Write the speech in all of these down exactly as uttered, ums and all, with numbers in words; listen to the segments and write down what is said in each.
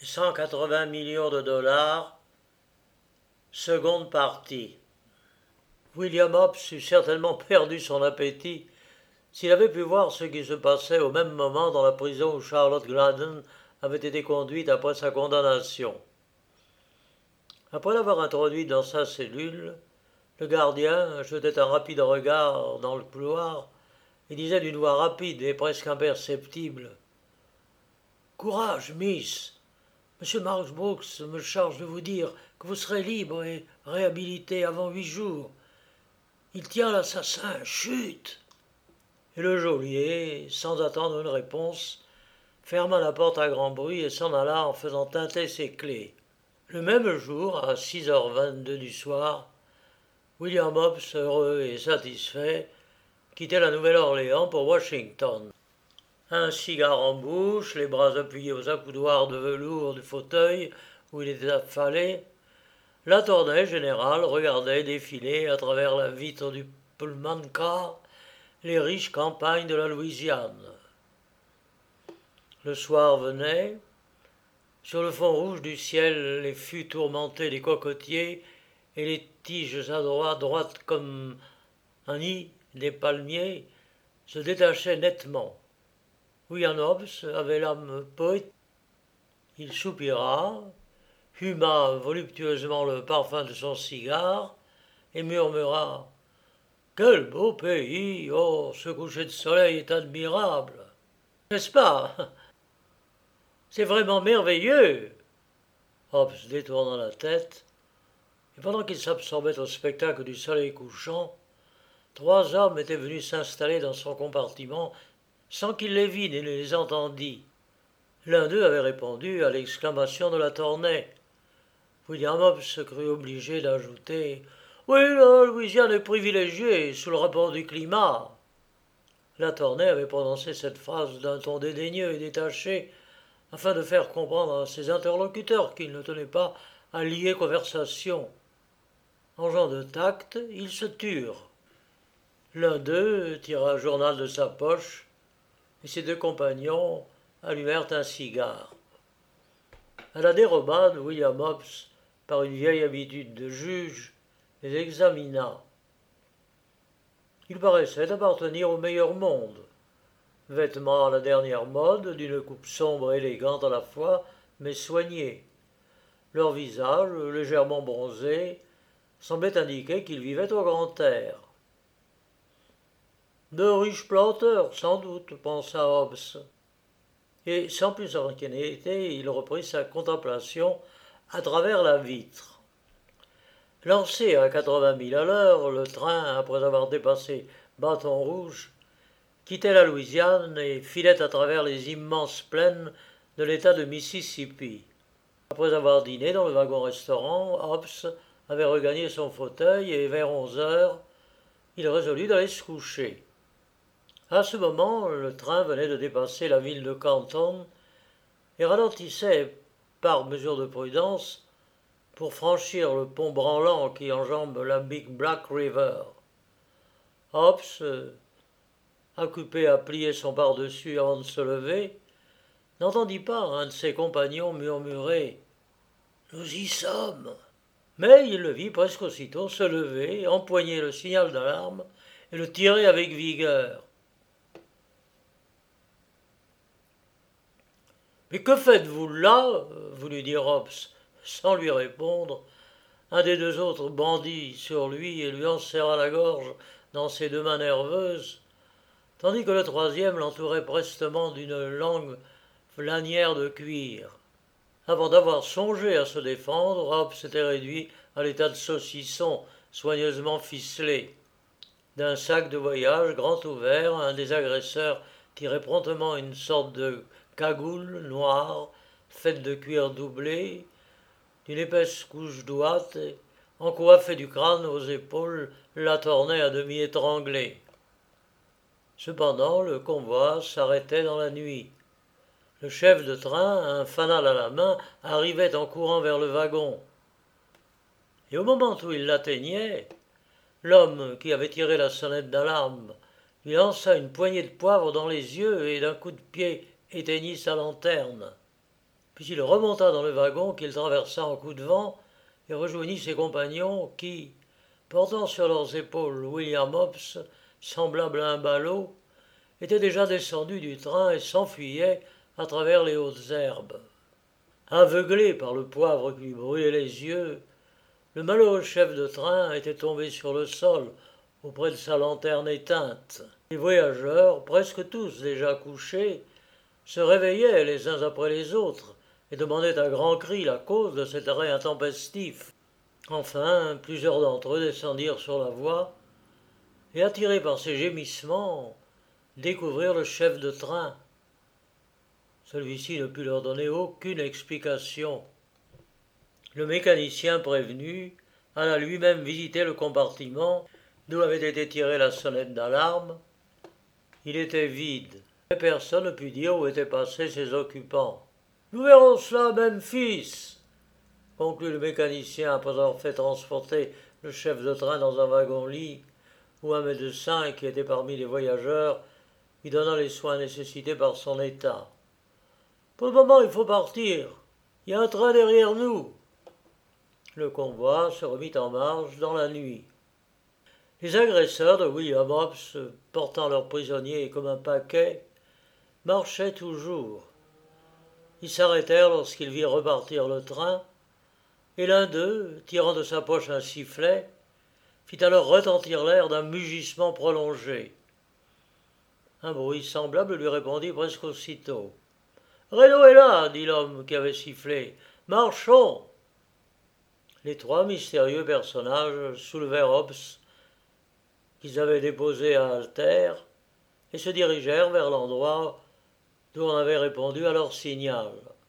cent quatre-vingts millions de dollars, seconde partie. William Hobbes eût certainement perdu son appétit s'il avait pu voir ce qui se passait au même moment dans la prison où Charlotte Gladden avait été conduite après sa condamnation. Après l'avoir introduite dans sa cellule, le gardien jetait un rapide regard dans le couloir et disait d'une voix rapide et presque imperceptible « Courage, Miss. Monsieur Marx Brooks me charge de vous dire que vous serez libre et réhabilité avant huit jours. Il tient l'assassin. Chut !» Et le geôlier, sans attendre une réponse, ferma la porte à grand bruit et s'en alla en faisant tinter ses clés. Le même jour, à six heures vingt-deux du soir, William Hobbes, heureux et satisfait, quittait la Nouvelle-Orléans pour Washington. Un cigare en bouche, les bras appuyés aux accoudoirs de velours du fauteuil où il était affalé, l'attorney général regardait défiler à travers la vitre du Pullman car les riches campagnes de la Louisiane. Le soir venait, sur le fond rouge du ciel, les fûts tourmentés des cocotiers et les tiges à droite, droites comme un nid des palmiers se détachaient nettement. William Hobbes avait l'âme poétique. Il soupira, huma voluptueusement le parfum de son cigare et murmura « Quel beau pays! Oh, ce coucher de soleil est admirable! N'est-ce pas? C'est vraiment merveilleux !» Hobbes détourna la tête, et pendant qu'il s'absorbait au spectacle du soleil couchant, trois hommes étaient venus s'installer dans son compartiment sans qu'il les vît ni les entendît. L'un d'eux avait répondu à l'exclamation de l'attorney. William Hobbes se crut obligé d'ajouter « Oui, la Louisiane est privilégiée sous le rapport du climat. » L'attorney avait prononcé cette phrase d'un ton dédaigneux et détaché afin de faire comprendre à ses interlocuteurs qu'il ne tenait pas à lier conversation. En gens de tact, ils se turent. L'un d'eux tira un journal de sa poche et ses deux compagnons allumèrent un cigare. À la dérobade, William Hobbes, par une vieille habitude de juge, les examina. Il paraissait appartenir au meilleur monde. Vêtements à la dernière mode, d'une coupe sombre et élégante à la fois, mais soignée. Leur visage, légèrement bronzé, semblait indiquer qu'ils vivaient au grand air. De riches planteurs, sans doute, pensa Hobbes. Et sans plus s'inquiéter, il reprit sa contemplation à travers la vitre. Lancé à quatre-vingts milles à l'heure, le train, après avoir dépassé Bâton Rouge, quittait la Louisiane et filait à travers les immenses plaines de l'État de Mississippi. Après avoir dîné dans le wagon-restaurant, Hobbes avait regagné son fauteuil et, vers onze heures, il résolut d'aller se coucher. À ce moment, le train venait de dépasser la ville de Canton et ralentissait, par mesure de prudence, pour franchir le pont branlant qui enjambe la Big Black River. Hobbes, occupé à plier son pardessus avant de se lever, n'entendit pas un de ses compagnons murmurer « Nous y sommes !» Mais il le vit presque aussitôt se lever, empoigner le signal d'alarme et le tirer avec vigueur. « Mais que faites-vous là ?» voulut dire Hobbes. Sans lui répondre, un des deux autres bondit sur lui et lui enserra la gorge dans ses deux mains nerveuses, tandis que le troisième l'entourait prestement d'une longue lanière de cuir. Avant d'avoir songé à se défendre, Hobbes s'était réduit à l'état de saucisson soigneusement ficelé. D'un sac de voyage grand ouvert, un des agresseurs tirait promptement une sorte de cagoule noire, faite de cuir doublé, d'une épaisse couche d'ouate, encoiffée du crâne aux épaules, l'attorney à demi étranglé. Cependant, le convoi s'arrêtait dans la nuit. Le chef de train, un fanal à la main, arrivait en courant vers le wagon. Et au moment où il l'atteignait, l'homme qui avait tiré la sonnette d'alarme lui lança une poignée de poivre dans les yeux et d'un coup de pied éteignit sa lanterne. Puis il remonta dans le wagon qu'il traversa en coup de vent et rejoignit ses compagnons qui, portant sur leurs épaules William Hobbs, semblable à un ballot, étaient déjà descendus du train et s'enfuyaient à travers les hautes herbes. Aveuglé par le poivre qui lui brûlait les yeux, le malheureux chef de train était tombé sur le sol auprès de sa lanterne éteinte. Les voyageurs, presque tous déjà couchés, se réveillaient les uns après les autres et demandaient à grands cris la cause de cet arrêt intempestif. Enfin, plusieurs d'entre eux descendirent sur la voie et, attirés par ces gémissements, découvrirent le chef de train. Celui-ci ne put leur donner aucune explication. Le mécanicien prévenu alla lui-même visiter le compartiment d'où avait été tirée la sonnette d'alarme. Il était vide, et personne ne put dire où étaient passés ses occupants. « Nous verrons cela à Memphis !» conclut le mécanicien après avoir fait transporter le chef de train dans un wagon-lit où un médecin qui était parmi les voyageurs lui donna les soins nécessités par son état. « Pour le moment, il faut partir. Il y a un train derrière nous. » Le convoi se remit en marche dans la nuit. Les agresseurs de William Hobbs, portant leurs prisonniers comme un paquet, marchaient toujours. Ils s'arrêtèrent lorsqu'ils virent repartir le train, et l'un d'eux, tirant de sa poche un sifflet, fit alors retentir l'air d'un mugissement prolongé. Un bruit semblable lui répondit presque aussitôt. « Reno est là, dit l'homme qui avait sifflé. Marchons !» Les trois mystérieux personnages soulevèrent Hobbs, qu'ils avaient déposé à haltère, et se dirigèrent vers l'endroit d'où on avait répondu à leur signal.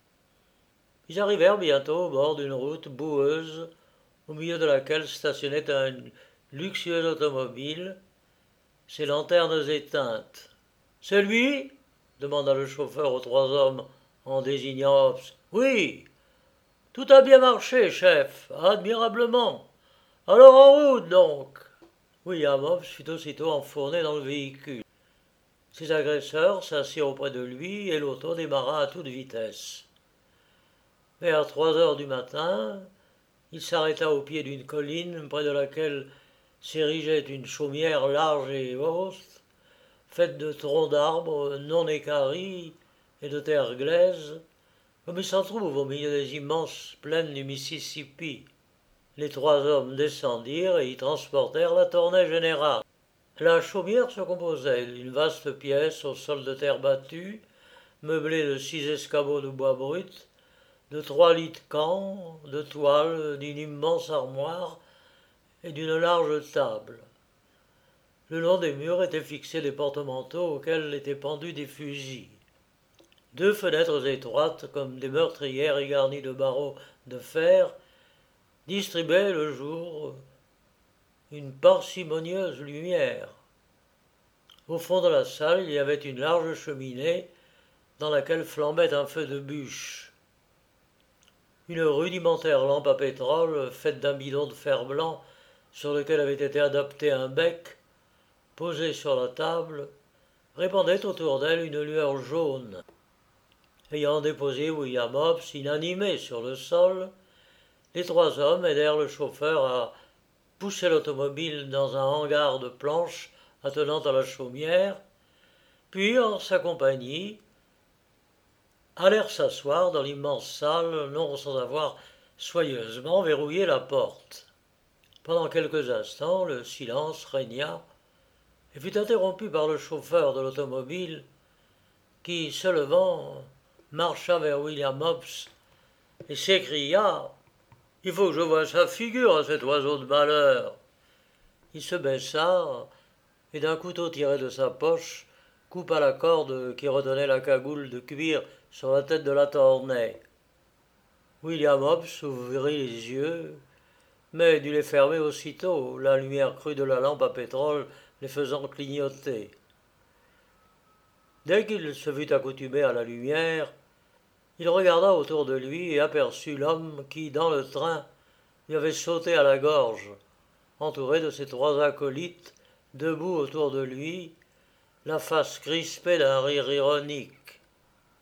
Ils arrivèrent bientôt au bord d'une route boueuse, au milieu de laquelle stationnait un luxueux automobile, ses lanternes éteintes. « C'est lui ?» demanda le chauffeur aux trois hommes en désignant Hobbs. « Oui. Tout a bien marché, chef, admirablement. Alors en route, donc !» William Hobbs fut aussitôt enfourné dans le véhicule. Ses agresseurs s'assirent auprès de lui et l'auto démarra à toute vitesse. Vers trois heures du matin, il s'arrêta au pied d'une colline près de laquelle s'érigeait une chaumière large et haute, faite de troncs d'arbres non équarris et de terre glaise, comme il s'en trouve au milieu des immenses plaines du Mississippi. Les trois hommes descendirent et y transportèrent la tournée générale. La chaumière se composait d'une vaste pièce au sol de terre battue, meublée de six escabeaux de bois brut, de trois lits de camp, de toiles, d'une immense armoire et d'une large table. Le long des murs étaient fixés des porte-manteaux auxquels étaient pendus des fusils. Deux fenêtres étroites, comme des meurtrières et garnies de barreaux de fer, distribuaient le jour une parcimonieuse lumière. Au fond de la salle, il y avait une large cheminée dans laquelle flambait un feu de bûche. Une rudimentaire lampe à pétrole, faite d'un bidon de fer blanc sur lequel avait été adapté un bec, posée sur la table, répandait autour d'elle une lueur jaune. Ayant déposé William Hobbs inanimé sur le sol, les trois hommes aidèrent le chauffeur à pousser l'automobile dans un hangar de planches attenant à la chaumière, puis, en sa compagnie, allèrent s'asseoir dans l'immense salle, non sans avoir soigneusement verrouillé la porte. Pendant quelques instants, le silence régna et fut interrompu par le chauffeur de l'automobile qui, se levant, marcha vers William Hobbs et s'écria « Il faut que je voie sa figure à cet oiseau de malheur !» Il se baissa et d'un couteau tiré de sa poche coupa la corde qui retenait la cagoule de cuir sur la tête de la Tornay. William Hobbs ouvrit les yeux, mais dut les fermer aussitôt, la lumière crue de la lampe à pétrole les faisant clignoter. Dès qu'il se fut accoutumé à la lumière, il regarda autour de lui et aperçut l'homme qui, dans le train, lui avait sauté à la gorge, entouré de ses trois acolytes, debout autour de lui, la face crispée d'un rire ironique.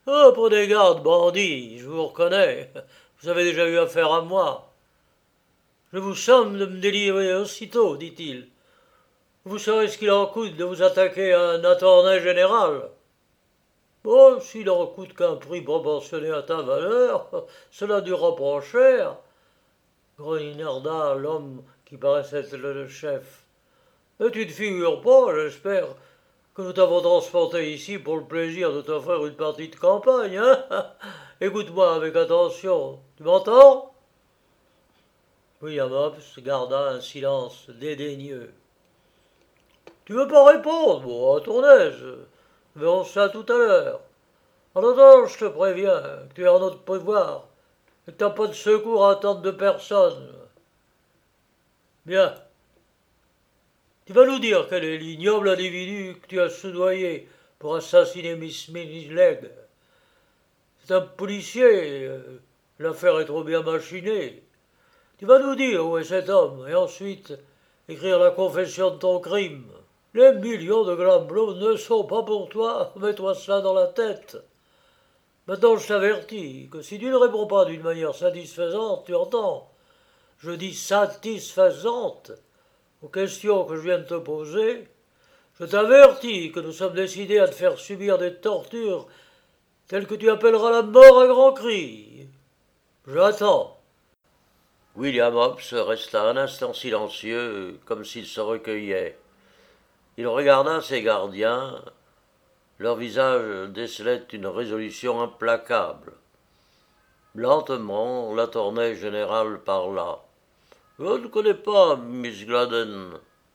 Oh, prenez garde, bandit, je vous reconnais. Vous avez déjà eu affaire à moi. Je vous somme de me délivrer aussitôt, dit-il. Vous savez ce qu'il en coûte de vous attaquer à un attorney général. Bon, s'il en coûte qu'un prix proportionné à ta valeur, cela durera pas cher, grognarda l'homme qui paraissait être le chef. Mais tu ne te figures pas, j'espère, que nous t'avons transporté ici pour le plaisir de t'offrir une partie de campagne, hein? Écoute-moi avec attention, tu m'entends? William Hobbs garda un silence dédaigneux. Tu veux pas répondre? Bon, à ton aise. Verrons ça tout à l'heure. En attendant, je te préviens que tu es en notre pouvoir et que t'as pas de secours à attendre de personne. Bien. Tu vas nous dire quel est l'ignoble individu que tu as soudoyé pour assassiner Miss Minnie Legg. C'est un policier. L'affaire est trop bien machinée. Tu vas nous dire où est cet homme et ensuite écrire la confession de ton crime. Les millions de Glamblot ne sont pas pour toi, mets-toi cela dans la tête. Maintenant, je t'avertis que si tu ne réponds pas d'une manière satisfaisante, tu entends, je dis satisfaisante, aux questions que je viens de te poser, je t'avertis que nous sommes décidés à te faire subir des tortures telles que tu appelleras la mort à grands cris. J'attends. William Hobbs resta un instant silencieux, comme s'il se recueillait. Il regarda ses gardiens. Leur visage décelait une résolution implacable. Lentement, l'attorney général parla. « Je ne connais pas Miss Gladden.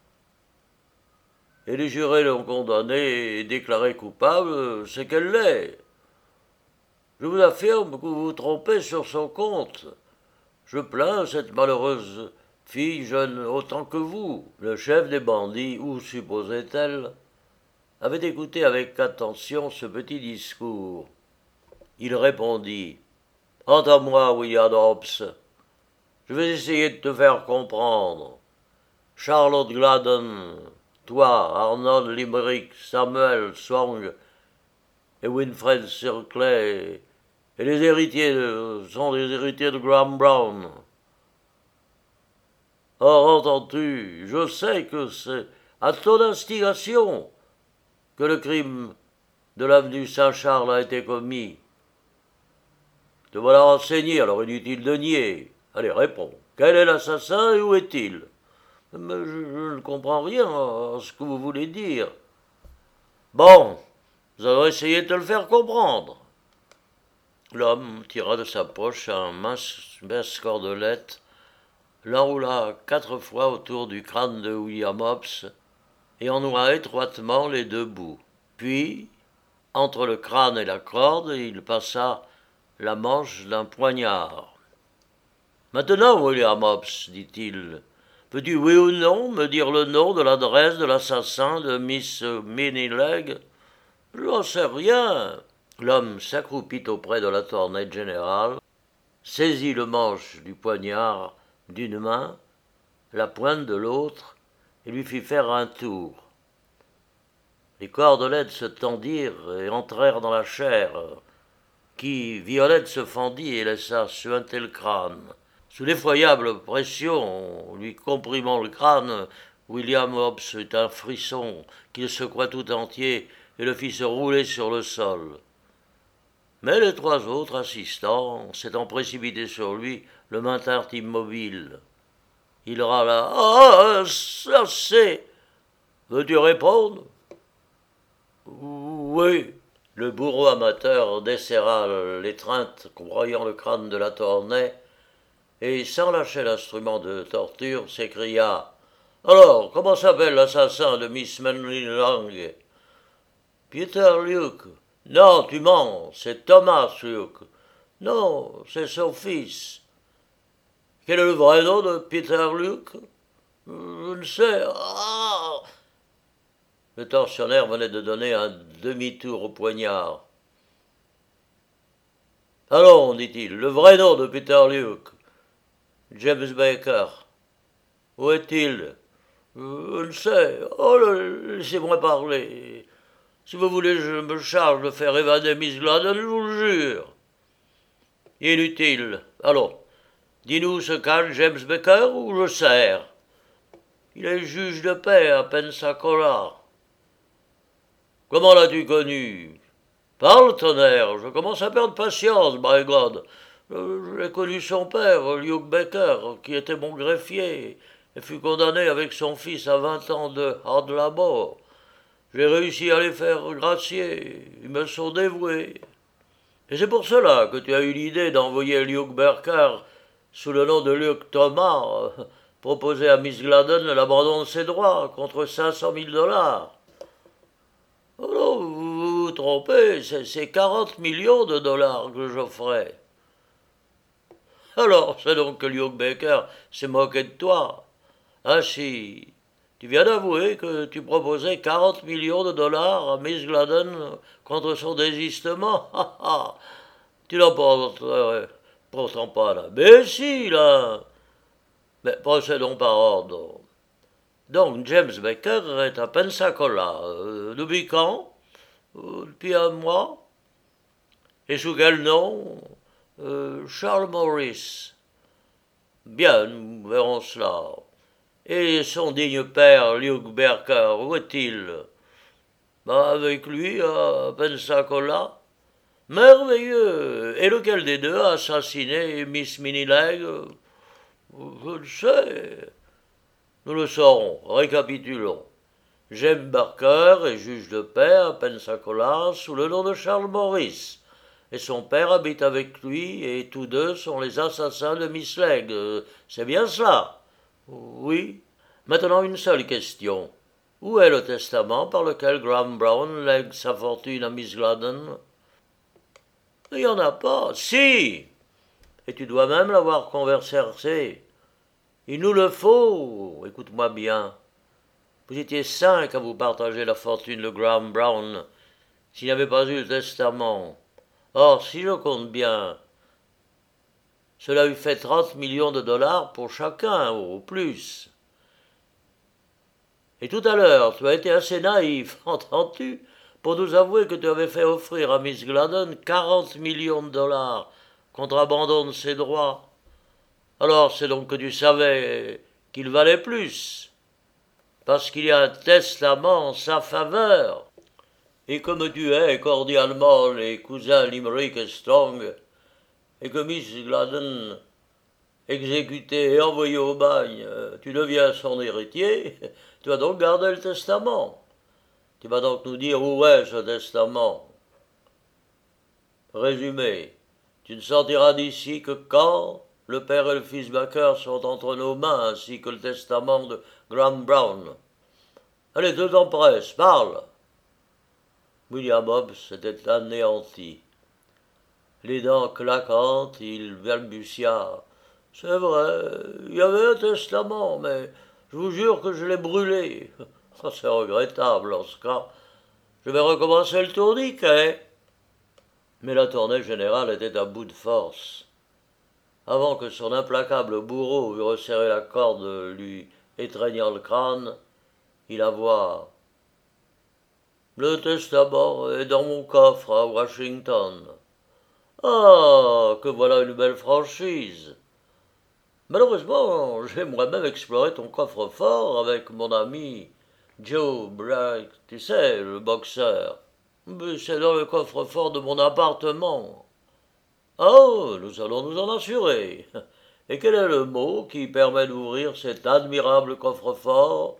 Et les jurés l'ont condamnée et déclarée coupable, c'est qu'elle l'est. Je vous affirme que vous vous trompez sur son compte. Je plains cette malheureuse fille jeune autant que vous. » Le chef des bandits, où supposait-elle, avait écouté avec attention ce petit discours. Il répondit « Entends-moi, William Hobbs. Je vais essayer de te faire comprendre. Charlotte Gladden, toi, Arnold Limerick, Samuel Song et Winfred Circlay et les héritiers de, sont des héritiers de Graham Brown. Or, entends-tu, je sais que c'est à ton instigation que le crime de l'avenue Saint-Charles a été commis. Te voilà renseigné, alors inutile de nier. Allez, réponds. Quel est l'assassin et où est-il? Mais je, je ne comprends rien à ce que vous voulez dire. Bon, nous allons essayer de te le faire comprendre. L'homme tira de sa poche un mince, mince cordelette, l'enroula quatre fois autour du crâne de William Hobbs et en noua étroitement les deux bouts. Puis, entre le crâne et la corde, il passa la manche d'un poignard. « Maintenant, William Hobbs, dit-il, peux-tu oui ou non me dire le nom de l'adresse de l'assassin de Miss Minnie Legg? Je n'en sais rien. » L'homme s'accroupit auprès de l'attorney général, saisit le manche du poignard d'une main, la pointe de l'autre, et lui fit faire un tour. Les cordelettes se tendirent et entrèrent dans la chair, qui, violette, se fendit et laissa suinter le crâne. Sous l'effroyable pression, lui comprimant le crâne, William Hobbs eut un frisson qui le secoua tout entier et le fit se rouler sur le sol. Mais les trois autres assistants, s'étant précipités sur lui, le maintinrent immobile. Il râla. « Ah, ça c'est... Veux-tu répondre ?»« Oui. » Le bourreau amateur desserra l'étreinte, croyant le crâne de l'attorney, et, sans lâcher l'instrument de torture, s'écria « Alors, comment s'appelle l'assassin de Miss Minnie Legg ?»« Peter Luke. »« Non, tu mens, c'est Thomas Luke. »« Non, c'est son fils. »« Quel est le vrai nom de Peter Luke ?»« Je ne sais. »« Ah !» Le tortionnaire venait de donner un demi-tour au poignard. « Allons, dit-il, le vrai nom de Peter Luke. »« James Baker. »« Où est-il ?»« Je ne sais. Oh, laissez-moi parler. Si vous voulez, je me charge de faire évader Miss Gladden, je vous le jure. Inutile. Allons, dis-nous ce qu'a James Baker ou je sers. Il est juge de paix à Pensacola. Comment l'as-tu connu? Parle, tonnerre, je commence à perdre patience, by God. J'ai connu son père, Luke Baker, qui était mon greffier, et fut condamné avec son fils à vingt ans de hard labor. J'ai réussi à les faire gracier, ils me sont dévoués. Et c'est pour cela que tu as eu l'idée d'envoyer Luke Baker sous le nom de Luke Thomas, euh, proposer à Miss Gladden l'abandon de ses droits contre cinq cent mille dollars. Oh non, vous vous trompez, c'est quarante millions de dollars que j'offrais. Alors, c'est donc que Luke Baker s'est moqué de toi. Ainsi, tu viens d'avouer que tu proposais quarante millions de dollars à Miss Gladden contre son désistement. Tu n'en penses pourtant pas là. Mais si, là. Mais procédons par ordre. Donc, James Baker est à Pensacola. Euh, depuis quand? euh, Depuis un mois. Et sous quel nom? euh, Charles Morris. Bien, nous verrons cela. Et son digne père, Luke Baker, où est-il? Bah, avec lui, à Pensacola. Merveilleux. Et lequel des deux a assassiné Miss Minileg? Je le sais. Nous le saurons. Récapitulons. James Barker est juge de paix à Pensacola sous le nom de Charles Morris. Et son père habite avec lui et tous deux sont les assassins de Miss Legg. C'est bien cela? Oui. Maintenant une seule question. Où est le testament par lequel Graham Brown lègue sa fortune à Miss Gladden? Il n'y en a pas. Si. Et tu dois même l'avoir conversé. Il nous le faut. Écoute-moi bien. Vous étiez cinq à vous partager la fortune de Graham Brown s'il n'y avait pas eu le testament. Or, si je compte bien, cela eût fait trente millions de dollars pour chacun, au plus. Et tout à l'heure, tu as été assez naïf, entends-tu, pour nous avouer que tu avais fait offrir à Miss Gladden quarante millions de dollars contre abandon de ses droits. Alors c'est donc que tu savais qu'il valait plus, parce qu'il y a un testament en sa faveur. Et comme tu es cordialement les cousins Limerick et Strong, et que Miss Gladden, exécutée et envoyée au bagne, tu deviens son héritier, tu vas donc garder le testament. Tu vas donc nous dire où est ce testament. Résumé, tu ne sortiras d'ici que quand le père et le fils Baker sont entre nos mains, ainsi que le testament de Graham Brown. Allez, te t'empresse, parle. William Hobbs était anéanti. Les dents claquantes, il balbutia. C'est vrai, il y avait un testament, mais je vous jure que je l'ai brûlé. C'est regrettable en ce cas. Je vais recommencer le tourniquet. Mais la tournée générale était à bout de force. Avant que son implacable bourreau eût resserré la corde lui étreignant le crâne, il avoua. Le testament est dans mon coffre à Washington. Ah, que voilà une belle franchise. Malheureusement, j'ai moi-même exploré ton coffre-fort avec mon ami Joe Bright, tu sais, le boxeur. Mais c'est dans le coffre-fort de mon appartement. Oh, nous allons nous en assurer. Et quel est le mot qui permet d'ouvrir cet admirable coffre-fort?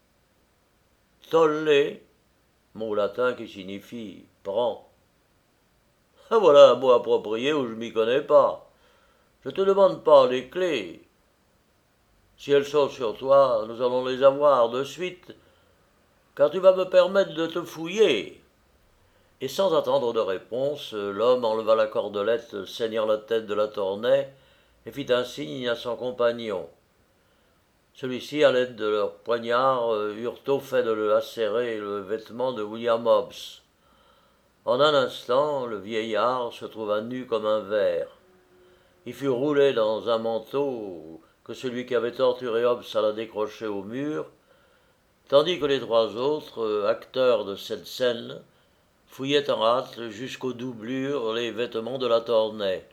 Tolle, mot latin qui signifie prends. Ah, voilà un mot approprié où je m'y connais pas. Je te demande pas les clés. Si elles sont sur toi, nous allons les avoir de suite, car tu vas me permettre de te fouiller. Et sans attendre de réponse, l'homme enleva la cordelette saignant la tête de la Tornay et fit un signe à son compagnon. Celui-ci, à l'aide de leurs poignards, eurent au fait de le lacérer le vêtement de William Hobbs. En un instant, le vieillard se trouva nu comme un ver. Il fut roulé dans un manteau que celui qui avait torturé Hobbs alla décrocher au mur, tandis que les trois autres, acteurs de cette scène, fouillait en hâte jusqu'aux doublures les vêtements de la Tornay.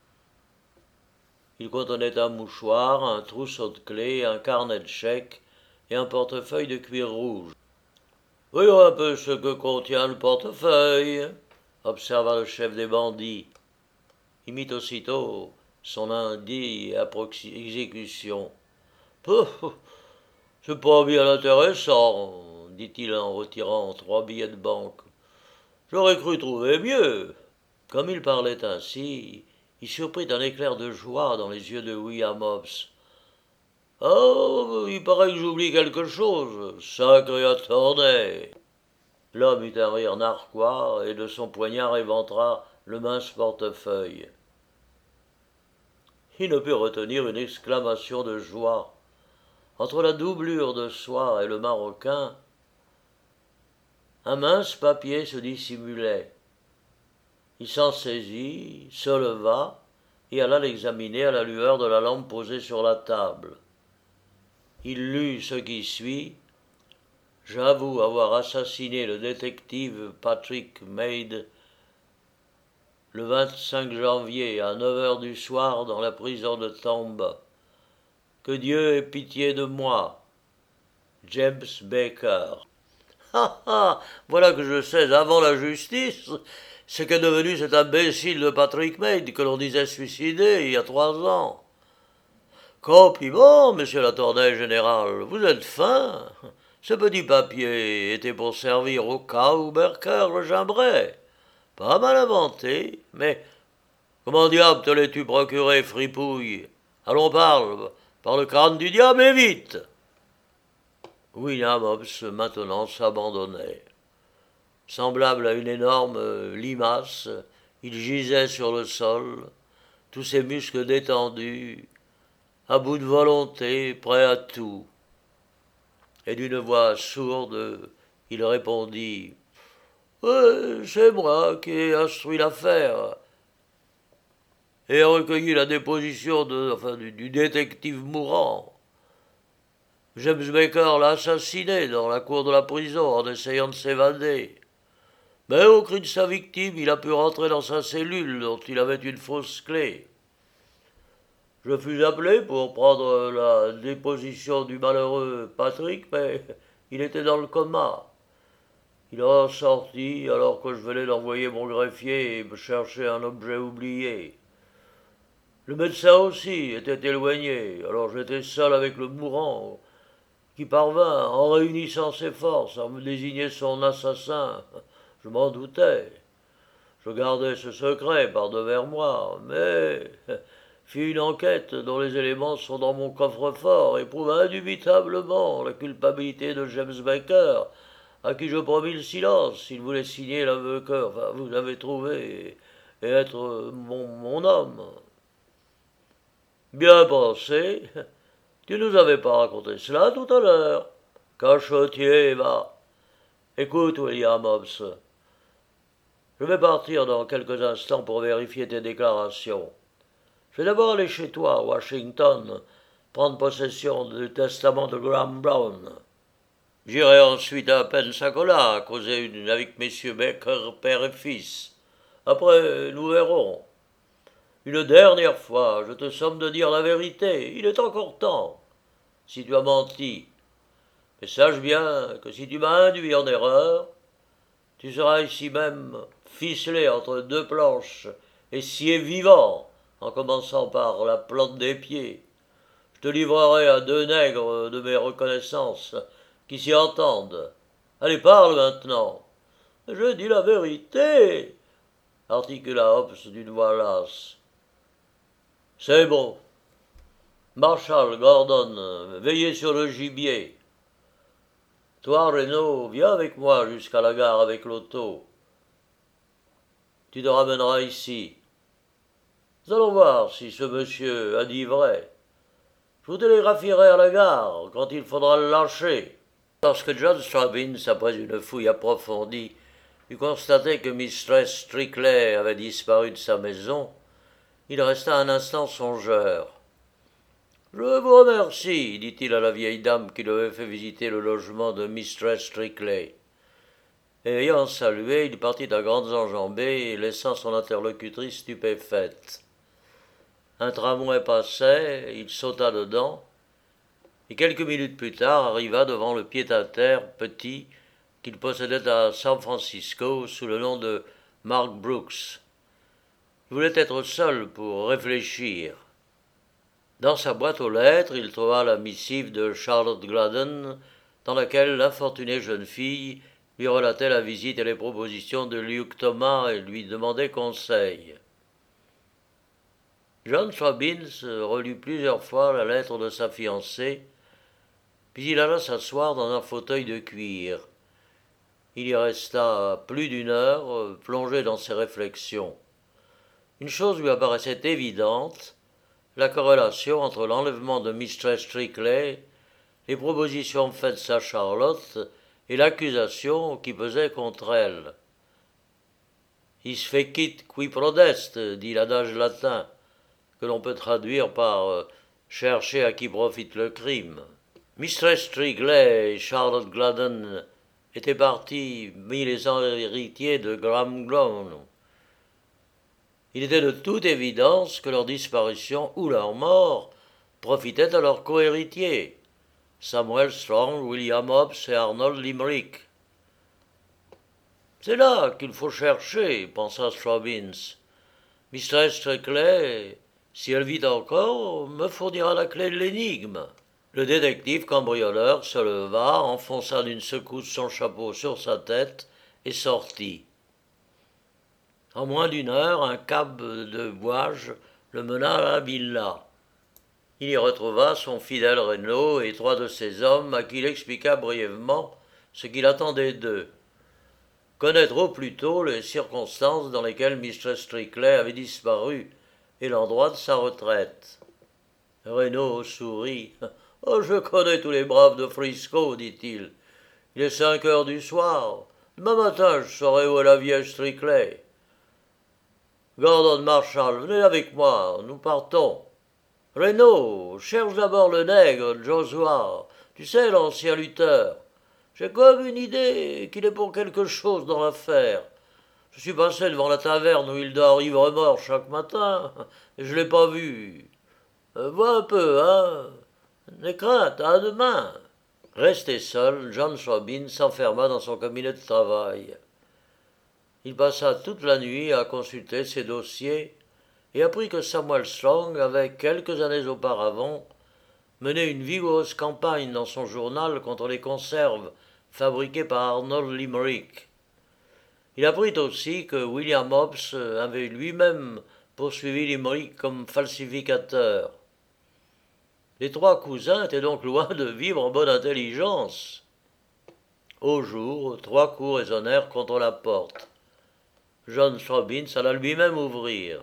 Il contenait un mouchoir, un trousseau de clés, un carnet de chèques et un portefeuille de cuir rouge. « Voyons un peu ce que contient le portefeuille, » observa le chef des bandits. Il mit aussitôt son indie à exécution. « Pouf, c'est pas bien intéressant, » dit-il en retirant trois billets de banque. « J'aurais cru trouver mieux. » Comme il parlait ainsi, il surprit un éclair de joie dans les yeux de William Hobbs. « Oh, il paraît que j'oublie quelque chose. Sacré attendez !» L'homme eut un rire narquois et de son poignard éventra le mince portefeuille. Il ne put retenir une exclamation de joie. Entre la doublure de soie et le maroquin, un mince papier se dissimulait. Il s'en saisit, se leva et alla l'examiner à la lueur de la lampe posée sur la table. Il lut ce qui suit. « J'avoue avoir assassiné le détective Patrick Meade le vingt-cinq janvier à neuf heures du soir dans la prison de Tampa. Que Dieu ait pitié de moi. James Baker. » Ah ah, voilà que je sais avant la justice ce qu'est devenu cet imbécile de Patrick Meade que l'on disait suicidé il y a trois ans. Compliment, monsieur la Tournelle générale, vous êtes fin. Ce petit papier était pour servir au cas où Baker le gimbrait. Pas mal inventé, mais comment diable te l'es-tu procuré, fripouille? Allons, parle, par le crâne du diable et vite. William Hobbs maintenant s'abandonnait. Semblable à une énorme limace, il gisait sur le sol, tous ses muscles détendus, à bout de volonté, prêt à tout. Et d'une voix sourde, il répondit « Ouais, c'est moi qui ai instruit l'affaire et recueilli la déposition de, enfin, du, du détective mourant. James Baker l'a assassiné dans la cour de la prison en essayant de s'évader. Mais au cri de sa victime, il a pu rentrer dans sa cellule dont il avait une fausse clé. Je fus appelé pour prendre la déposition du malheureux Patrick, mais il était dans le coma. Il en sortit alors que je venais d'envoyer mon greffier et me chercher un objet oublié. Le médecin aussi était éloigné, alors j'étais seul avec le mourant, qui parvint, en réunissant ses forces, à me désigner son assassin. Je m'en doutais. Je gardais ce secret par devers moi, mais fit une enquête dont les éléments sont dans mon coffre-fort et prouva indubitablement la culpabilité de James Baker, à qui je promis le silence s'il voulait signer l'aveu que enfin, vous avez trouvé et être mon, mon homme. Bien pensé. Tu nous avais pas raconté cela tout à l'heure. Cachotier, va. Écoute, William Hobbs. Je vais partir dans quelques instants pour vérifier tes déclarations. Je vais d'abord aller chez toi, à Washington, prendre possession du testament de Graham Brown. J'irai ensuite à Pensacola, causer une avec messieurs Baker, père et fils. Après, nous verrons. Une dernière fois, je te somme de dire la vérité. Il est encore temps, si tu as menti. Mais sache bien que si tu m'as induit en erreur, tu seras ici même ficelé entre deux planches et scié vivant, en commençant par la plante des pieds. Je te livrerai à deux nègres de mes reconnaissances qui s'y entendent. Allez, parle maintenant. Je dis la vérité, articula Hobbs d'une voix lasse. C'est bon. Marshal, Gordon, veillez sur le gibier. Toi, Renaud, viens avec moi jusqu'à la gare avec l'auto. Tu te ramèneras ici. Nous allons voir si ce monsieur a dit vrai. Je vous télégraphierai à la gare quand il faudra le lâcher. Lorsque John Strabbins, après une fouille approfondie, eut constaté que mistress Strickley avait disparu de sa maison, il resta un instant songeur. « Je vous remercie, dit-il à la vieille dame qui lui avait fait visiter le logement de mistress Strickley. et ayant salué, il partit à grandes enjambées, laissant son interlocutrice stupéfaite. Un tramway passait, il sauta dedans, et quelques minutes plus tard arriva devant le pied-à-terre petit qu'il possédait à San Francisco sous le nom de Mark Brooks. Il voulait être seul pour réfléchir. Dans sa boîte aux lettres, il trouva la missive de Charlotte Gladden, dans laquelle l'infortunée jeune fille lui relatait la visite et les propositions de Luke Thomas et lui demandait conseil. John Robbins relut plusieurs fois la lettre de sa fiancée, puis il alla s'asseoir dans un fauteuil de cuir. Il y resta plus d'une heure, plongé dans ses réflexions. Une chose lui apparaissait évidente, la corrélation entre l'enlèvement de mistress Strickley, les propositions faites à Charlotte et l'accusation qui pesait contre elle. « Is fecit qui prodest » dit l'adage latin, que l'on peut traduire par euh, « chercher à qui profite le crime ». Mistress Strickley et Charlotte Gladden étaient partis mis les héritiers de Graham Grown. Il était de toute évidence que leur disparition ou leur mort profitait à leurs cohéritiers, Samuel Strong, William Hobbs et Arnold Limerick. C'est là qu'il faut chercher, pensa Straubins. Mistress Strickley, si elle vit encore, me fournira la clé de l'énigme. Le détective cambrioleur se leva, enfonça d'une secousse son chapeau sur sa tête et sortit. En moins d'une heure, un cab de Bouage le mena à la villa. Il y retrouva son fidèle Renaud et trois de ses hommes à qui il expliqua brièvement ce qu'il attendait d'eux. Connaître au plus tôt les circonstances dans lesquelles mistress Strickley avait disparu et l'endroit de sa retraite. Renaud sourit. « Oh, je connais tous les braves de Frisco, dit-il. Il est cinq heures du soir. Demain matin, je saurai où est la vieille Strickley. Gordon Marshall, venez avec moi, nous partons. Renaud, cherche d'abord le nègre, Joshua, tu sais, l'ancien lutteur. J'ai comme une idée qu'il est pour quelque chose dans l'affaire. Je suis passé devant la taverne où il dort ivre-mort chaque matin, et je l'ai pas vu. Euh, vois un peu, hein. N'aie crainte, à demain. » Resté seul, John Robbins s'enferma dans son cabinet de travail. Il passa toute la nuit à consulter ses dossiers et apprit que Samuel Strong avait, quelques années auparavant, mené une vigoureuse campagne dans son journal contre les conserves fabriquées par Arnold Limerick. Il apprit aussi que William Hobbs avait lui-même poursuivi Limerick comme falsificateur. Les trois cousins étaient donc loin de vivre en bonne intelligence. Au jour, trois coups résonnèrent contre la porte. John Robbins alla lui-même ouvrir.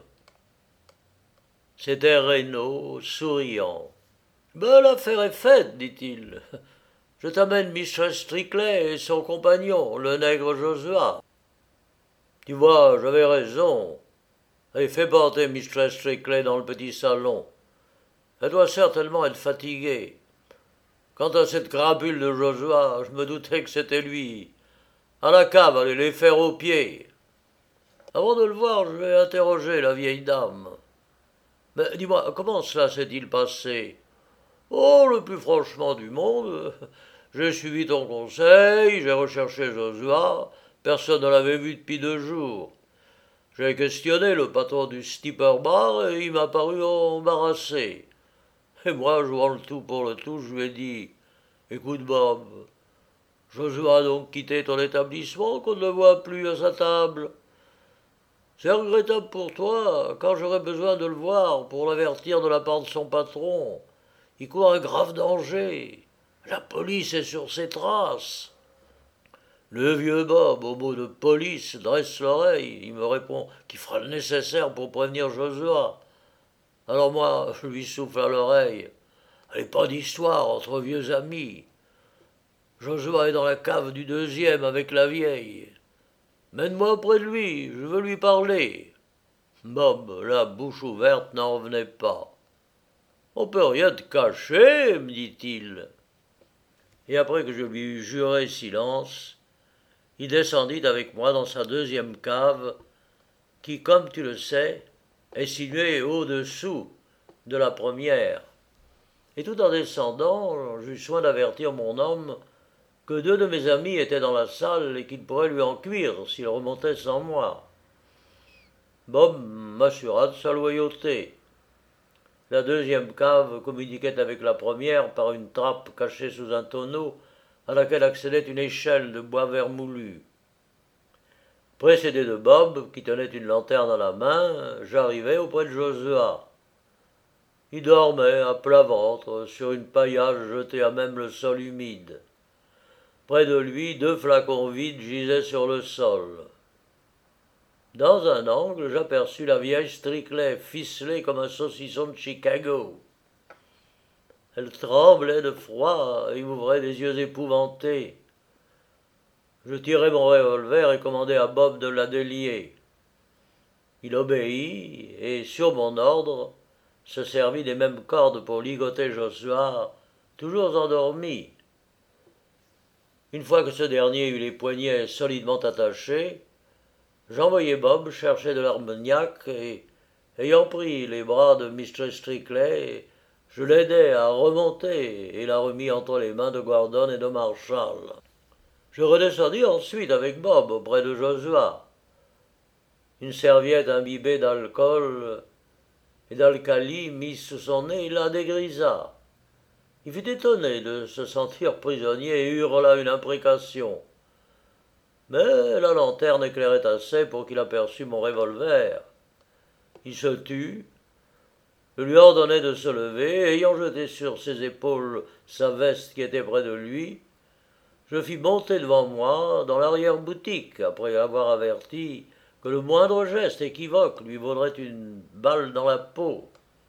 C'était Renaud, souriant. « Ben, l'affaire est faite, dit-il. Je t'amène mistress Strickley et son compagnon, le nègre Joshua. Tu vois, j'avais raison. Allez, fais porter mistress Strickley dans le petit salon. Elle doit certainement être fatiguée. Quant à cette crapule de Joshua, je me doutais que c'était lui. À la cave, allez les faire aux pieds. Avant de le voir, je vais interroger la vieille dame. Mais dis-moi, comment cela s'est-il passé? Oh, le plus franchement du monde. J'ai suivi ton conseil, j'ai recherché Joshua, personne ne l'avait vu depuis deux jours. J'ai questionné le patron du Steeper Bar et il m'a paru embarrassé. Et moi, jouant le tout pour le tout, je lui ai dit « Écoute, Bob, Joshua a donc quitté ton établissement, qu'on ne le voit plus à sa table. C'est regrettable pour toi, quand j'aurais besoin de le voir pour l'avertir de la part de son patron. Il court un grave danger. La police est sur ses traces. » Le vieux Bob, au mot de police, dresse l'oreille. Il me répond qu'il fera le nécessaire pour prévenir Joshua. Alors moi, je lui souffle à l'oreille. Allez, pas d'histoire entre vieux amis. Joshua est dans la cave du deuxième avec la vieille. Mène-moi auprès de lui, je veux lui parler. Bob, la bouche ouverte, n'en revenait pas. On peut rien te cacher, me dit-il. Et après que je lui eus juré silence, il descendit avec moi dans sa deuxième cave, qui, comme tu le sais, est située au-dessous de la première. Et tout en descendant, j'eus soin d'avertir mon homme que deux de mes amis étaient dans la salle et qu'il pourrait lui en cuire s'il remontait sans moi. Bob m'assura de sa loyauté. La deuxième cave communiquait avec la première par une trappe cachée sous un tonneau à laquelle accédait une échelle de bois vermoulu. Précédé de Bob, qui tenait une lanterne à la main, j'arrivai auprès de Josua. Il dormait à plat ventre sur une paillasse jetée à même le sol humide. Près de lui, deux flacons vides gisaient sur le sol. Dans un angle, j'aperçus la vieille Strickley, ficelée comme un saucisson de Chicago. Elle tremblait de froid et ouvrait des yeux épouvantés. Je tirai mon revolver et commandai à Bob de la délier. Il obéit et, sur mon ordre, se servit des mêmes cordes pour ligoter Josua, toujours endormi. Une fois que ce dernier eut les poignets solidement attachés, j'envoyai Bob chercher de l'armagnac et, ayant pris les bras de mistress Strickley, je l'aidai à remonter et la remis entre les mains de Gordon et de Marshall. Je redescendis ensuite avec Bob auprès de Josua. Une serviette imbibée d'alcool et d'alcali mise sous son nez, il la dégrisa. Il fut étonné de se sentir prisonnier et hurla une imprécation. Mais la lanterne éclairait assez pour qu'il aperçût mon revolver. Il se tut, je lui ordonnai de se lever, et ayant jeté sur ses épaules sa veste qui était près de lui, je fis monter devant moi dans l'arrière-boutique, après avoir averti que le moindre geste équivoque lui vaudrait une balle dans la peau.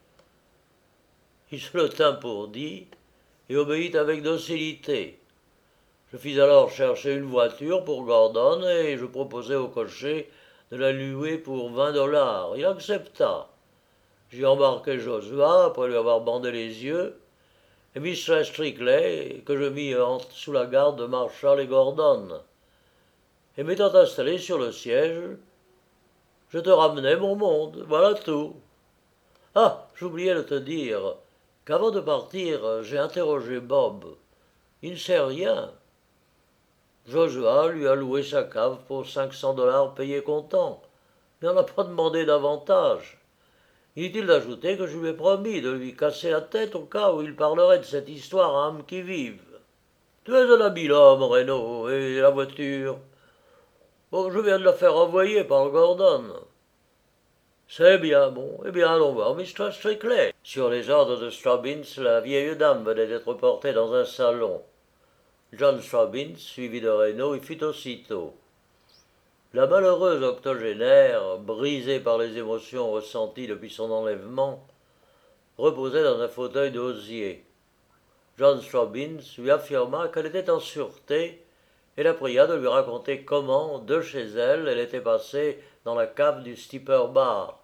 Il se le tint pour dit et obéit avec docilité. Je fis alors chercher une voiture pour Gordon et je proposai au cocher de la louer pour vingt dollars. Il accepta. J'y embarquai Josua après lui avoir bandé les yeux, et mistress Strickley, que je mis sous la garde de Marshall et Gordon. Et m'étant installé sur le siège, je te ramenai mon monde, voilà tout. Ah, j'oubliais de te dire qu'avant de partir, j'ai interrogé Bob. Il ne sait rien. Josua lui a loué sa cave pour cinq cents dollars payés comptant, mais on n'a pas demandé davantage. Inutile d'ajouter que je lui ai promis de lui casser la tête au cas où il parlerait de cette histoire à âme qui vive. Tu es un habile homme, Renaud, et la voiture. Bon, je viens de la faire envoyer par Gordon. C'est bien, bon. Eh bien, allons voir mistress Strickley. Sur les ordres de Stubbins, la vieille dame venait d'être portée dans un salon. John Stubbins, suivi de Renaud, y fut aussitôt. La malheureuse octogénaire, brisée par les émotions ressenties depuis son enlèvement, reposait dans un fauteuil d'osier. John Stubbins lui affirma qu'elle était en sûreté et la pria de lui raconter comment, de chez elle, elle était passée dans la cave du Steeper Bar.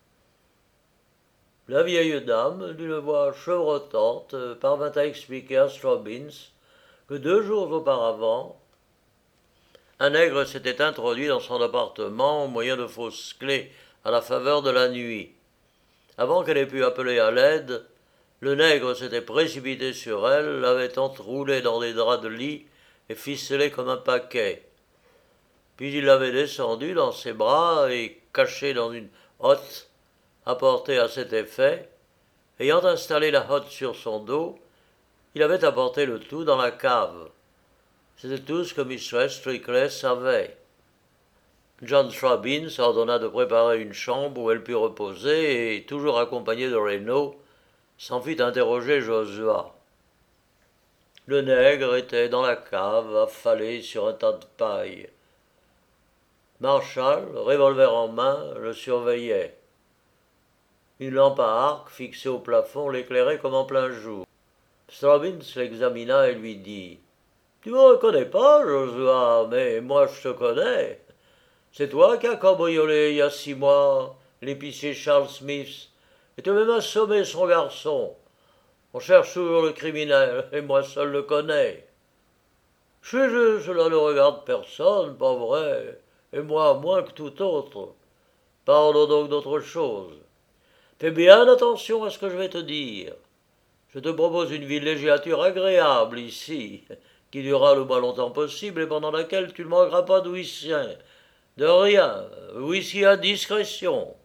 La vieille dame, d'une voix chevrotante, parvint à expliquer à Stubbins que deux jours auparavant, un nègre s'était introduit dans son appartement au moyen de fausses clés à la faveur de la nuit. Avant qu'elle ait pu appeler à l'aide, le nègre s'était précipité sur elle, l'avait enroulée dans des draps de lit et ficelée comme un paquet. Puis il l'avait descendue dans ses bras et, cachée dans une hotte apportée à cet effet, ayant installé la hotte sur son dos, il avait apporté le tout dans la cave. C'était tout ce que mistress Strickley savait. John Stubbins ordonna de préparer une chambre où elle put reposer et, toujours accompagné de Renaud, s'en fit interroger Josua. Le nègre était dans la cave, affalé sur un tas de paille. Marshall, revolver en main, le surveillait. Une lampe à arc fixée au plafond l'éclairait comme en plein jour. Stubbins l'examina et lui dit « Tu me reconnais pas, Josua, mais moi je te connais. C'est toi qui as cambriolé il y a six mois l'épicier Charles Smith, et tu as même assommé son garçon. On cherche toujours le criminel, et moi seul le connais. » Chez eux, cela ne regarde personne, pas vrai, et moi moins que tout autre. Parlons donc d'autre chose. Fais bien attention à ce que je vais te dire. Je te propose une villégiature agréable ici, qui durera le moins longtemps possible et pendant laquelle tu ne manqueras pas de whisky. De rien, whisky à discrétion.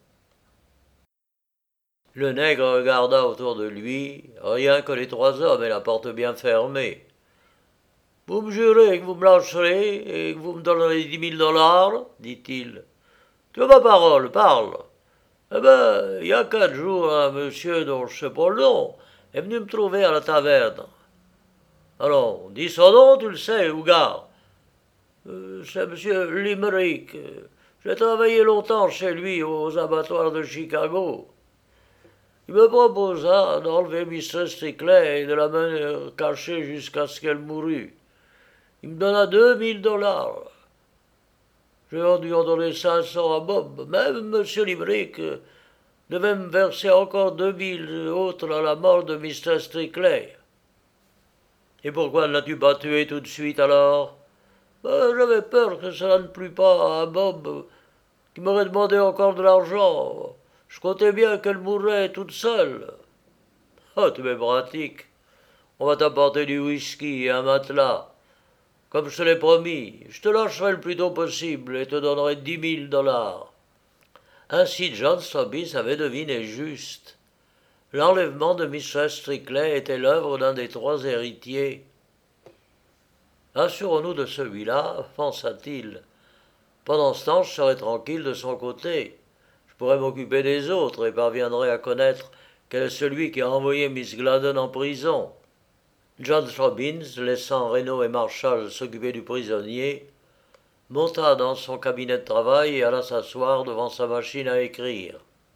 Le nègre regarda autour de lui, rien que les trois hommes et la porte bien fermée. Vous me jurez que vous me lâcherez et que vous me donnerez dix mille dollars, dit-il. Tu as ma parole, parle. Eh ben, il y a quatre jours, un monsieur dont je ne sais pas le nom est venu me trouver à la taverne. Alors, dis son nom, tu le sais, Ougar. Euh, c'est monsieur Limerick. J'ai travaillé longtemps chez lui aux abattoirs de Chicago. Il me proposa d'enlever mistress Strickley et de la mener cachée jusqu'à ce qu'elle mourût. Il me donna deux mille dollars. J'ai dû en donner cinq cents à Bob. Même monsieur Limerick devait me verser encore deux mille autres à la mort de mistress Strickley. Et pourquoi ne l'as-tu pas tué tout de suite alors? Ben, j'avais peur que cela ne plût pas à Bob, qui m'aurait demandé encore de l'argent. Je comptais bien qu'elle mourrait toute seule. Ah, tu es pratique. On va t'apporter du whisky et un matelas. Comme je te l'ai promis, je te lâcherai le plus tôt possible et te donnerai dix mille dollars. Ainsi John Sobis avait deviné juste. L'enlèvement de mistress Strickley était l'œuvre d'un des trois héritiers. Assurons-nous de celui-là, pensa-t-il. Pendant ce temps, je serai tranquille de son côté. Je pourrai m'occuper des autres et parviendrai à connaître quel est celui qui a envoyé Miss Gladden en prison. John Robbins, laissant Renault et Marshall s'occuper du prisonnier, monta dans son cabinet de travail et alla s'asseoir devant sa machine à écrire.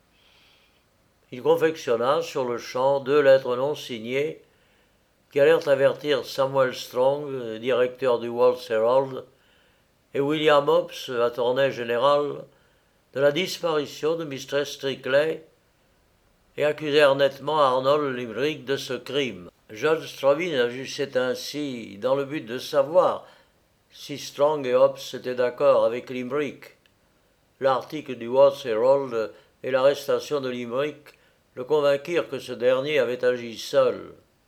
Il confectionna sur le champ deux lettres non signées qui allèrent avertir Samuel Strong, directeur du World's Herald, et William Hobbs, attorney général, de la disparition de mistress Strickley et accusèrent nettement Arnold Limerick de ce crime. John Strobin agissait ainsi dans le but de savoir si Strong et Hobbs étaient d'accord avec Limerick. L'article du World's Herald et l'arrestation de Limerick le convainquirent que ce dernier avait agi seul.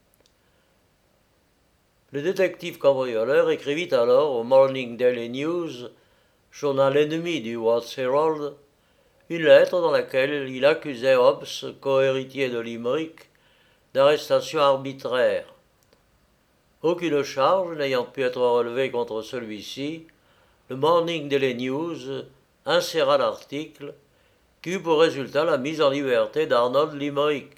Le détective cambrioleur écrivit alors au Morning Daily News, journal ennemi du World's Herald, une lettre dans laquelle il accusait Hobbs, cohéritier de Limerick, d'arrestation arbitraire. Aucune charge n'ayant pu être relevée contre celui-ci, le Morning Daily News inséra l'article qui eut pour résultat la mise en liberté d'Arnold Limerick.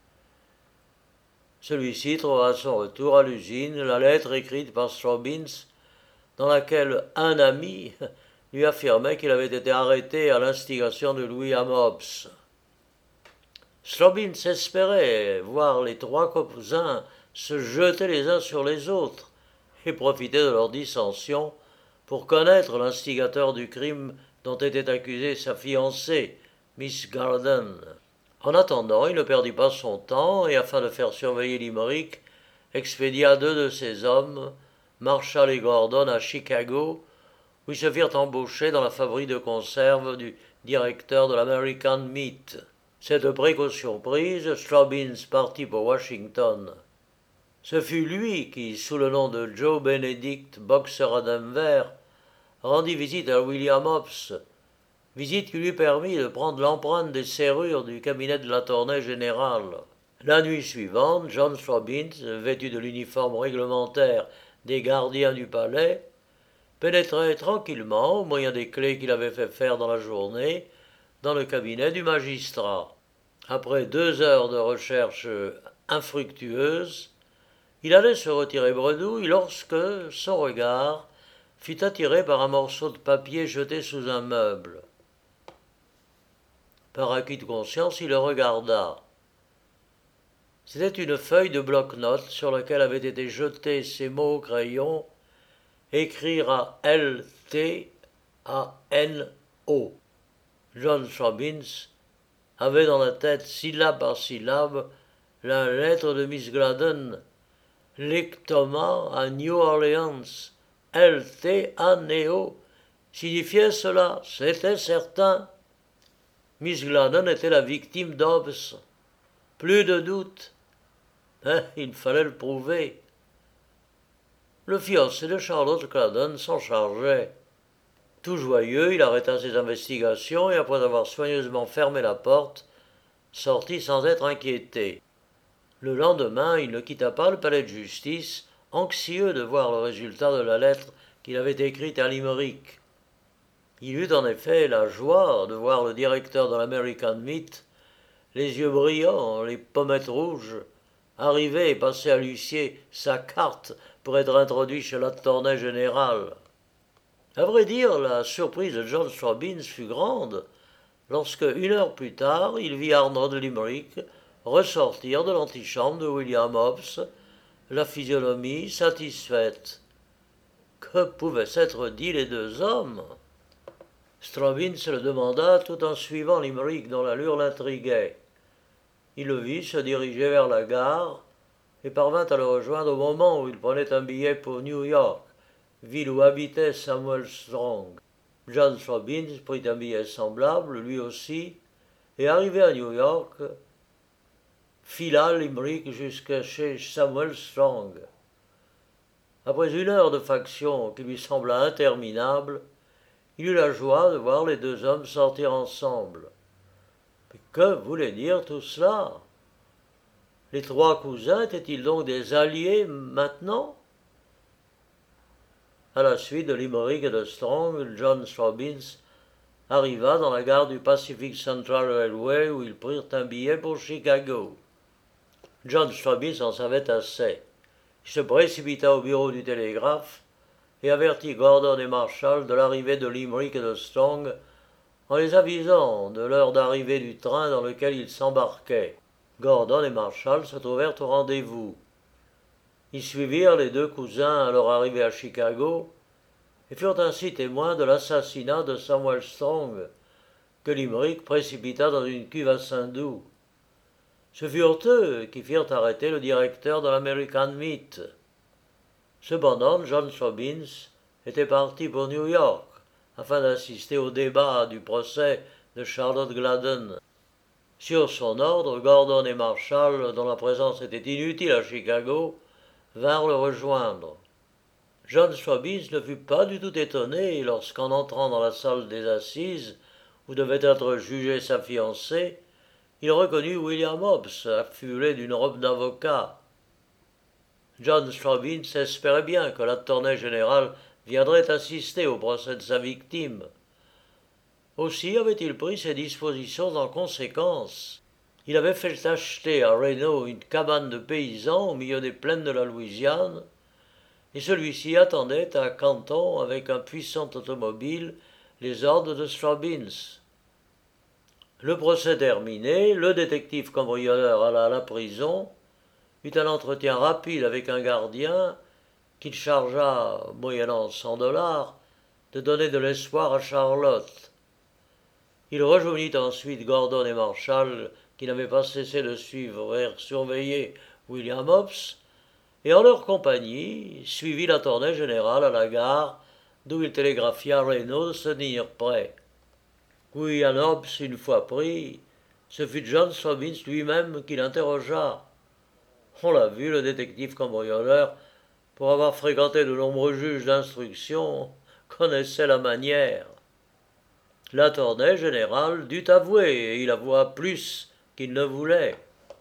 Celui-ci trouva à son retour à l'usine la lettre écrite par Robbins dans laquelle un ami lui affirmait qu'il avait été arrêté à l'instigation de William Hobbs. Robbins espérait voir les trois cousins se jeter les uns sur les autres et profiter de leur dissension pour connaître l'instigateur du crime dont était accusée sa fiancée, Miss Garden. En attendant, il ne perdit pas son temps et, afin de faire surveiller Limerick, expédia deux de ses hommes, Marshall et Gordon, à Chicago, où ils se firent embaucher dans la fabrique de conserve du directeur de l'American Meat. Cette précaution prise, Robbins partit pour Washington. Ce fut lui qui, sous le nom de Joe Benedict, boxeur à Denver, rendit visite à William Hobbs, visite qui lui permit de prendre l'empreinte des serrures du cabinet de l'attorney général. La nuit suivante, John Robbins, vêtu de l'uniforme réglementaire des gardiens du palais, pénétrait tranquillement, au moyen des clés qu'il avait fait faire dans la journée, dans le cabinet du magistrat. Après deux heures de recherche infructueuses, il allait se retirer bredouille lorsque son regard fut attiré par un morceau de papier jeté sous un meuble. Par acquis de conscience, il le regarda. C'était une feuille de bloc-notes sur laquelle avaient été jetés ces mots au crayon « Écrire à L T A N O ». John Robbins avait dans la tête, syllabe par syllabe, la lettre de Miss Gladden, lectoma à New Orleans, L T A N E O signifiait cela, c'était certain. Miss Gladden était la victime d'Hobbes. Plus de doute. Mais il fallait le prouver. Le fiancé de Charlotte Gladden s'en chargeait. Tout joyeux, il arrêta ses investigations et après avoir soigneusement fermé la porte, sortit sans être inquiété. Le lendemain, il ne quitta pas le palais de justice, anxieux de voir le résultat de la lettre qu'il avait écrite à Limerick. Il eut en effet la joie de voir le directeur de l'American Meat, les yeux brillants, les pommettes rouges, arriver et passer à l'huissier sa carte pour être introduit chez l'attorney général. À vrai dire, la surprise de John Robbins fut grande lorsque, une heure plus tard, il vit Arnold Limerick ressortir de l'antichambre de William Hobbes, la physionomie satisfaite. Que pouvaient s'être dit les deux hommes? Robbins le demanda tout en suivant Limerick dont l'allure l'intriguait. Il le vit se diriger vers la gare et parvint à le rejoindre au moment où il prenait un billet pour New York, ville où habitait Samuel Strong. John Robbins prit un billet semblable, lui aussi, et arrivé à New York, fila Limerick jusqu'à chez Samuel Strong. Après une heure de faction qui lui sembla interminable, il eut la joie de voir les deux hommes sortir ensemble. Mais que voulait dire tout cela? Les trois cousins étaient-ils donc des alliés maintenant? À la suite de Limerick et de Strong, John Robbins arriva dans la gare du Pacific Central Railway où ils prirent un billet pour Chicago. John Robbins en savait assez. Il se précipita au bureau du télégraphe et avertit Gordon et Marshall de l'arrivée de Limerick et de Strong en les avisant de l'heure d'arrivée du train dans lequel ils s'embarquaient. Gordon et Marshall se trouvèrent au rendez-vous. Ils suivirent les deux cousins à leur arrivée à Chicago et furent ainsi témoins de l'assassinat de Samuel Strong, que Limerick précipita dans une cuve à Saint-Doux. Ce furent eux qui firent arrêter le directeur de l'American Meat. Cependant, John Robbins était parti pour New York afin d'assister au débat du procès de Charlotte Gladden. Sur son ordre, Gordon et Marshall, dont la présence était inutile à Chicago, vinrent le rejoindre. John Robbins ne fut pas du tout étonné lorsqu'en entrant dans la salle des assises, où devait être jugée sa fiancée, il reconnut William Hobbes, affublé d'une robe d'avocat. John Robbins espérait bien que l'attorney général viendrait assister au procès de sa victime. Aussi avait-il pris ses dispositions en conséquence. Il avait fait acheter à Reno une cabane de paysans au milieu des plaines de la Louisiane, et celui-ci attendait à Canton avec un puissant automobile les ordres de Robbins. Le procès terminé, le détective cambrioleur alla à la prison, eut un entretien rapide avec un gardien qu'il chargea, moyennant cent dollars, de donner de l'espoir à Charlotte. Il rejoignit ensuite Gordon et Marshall, qui n'avaient pas cessé de suivre et surveiller William Hobbes, et en leur compagnie suivit l'attorney général à la gare, d'où il télégraphia Reno de se tenir prêt. William Hobbes, une fois pris, ce fut John Robbins lui-même qui l'interrogea. On l'a vu, le détective cambrioleur, pour avoir fréquenté de nombreux juges d'instruction, connaissait la manière. L'attorney général dut avouer, et il avoua plus qu'il ne voulait.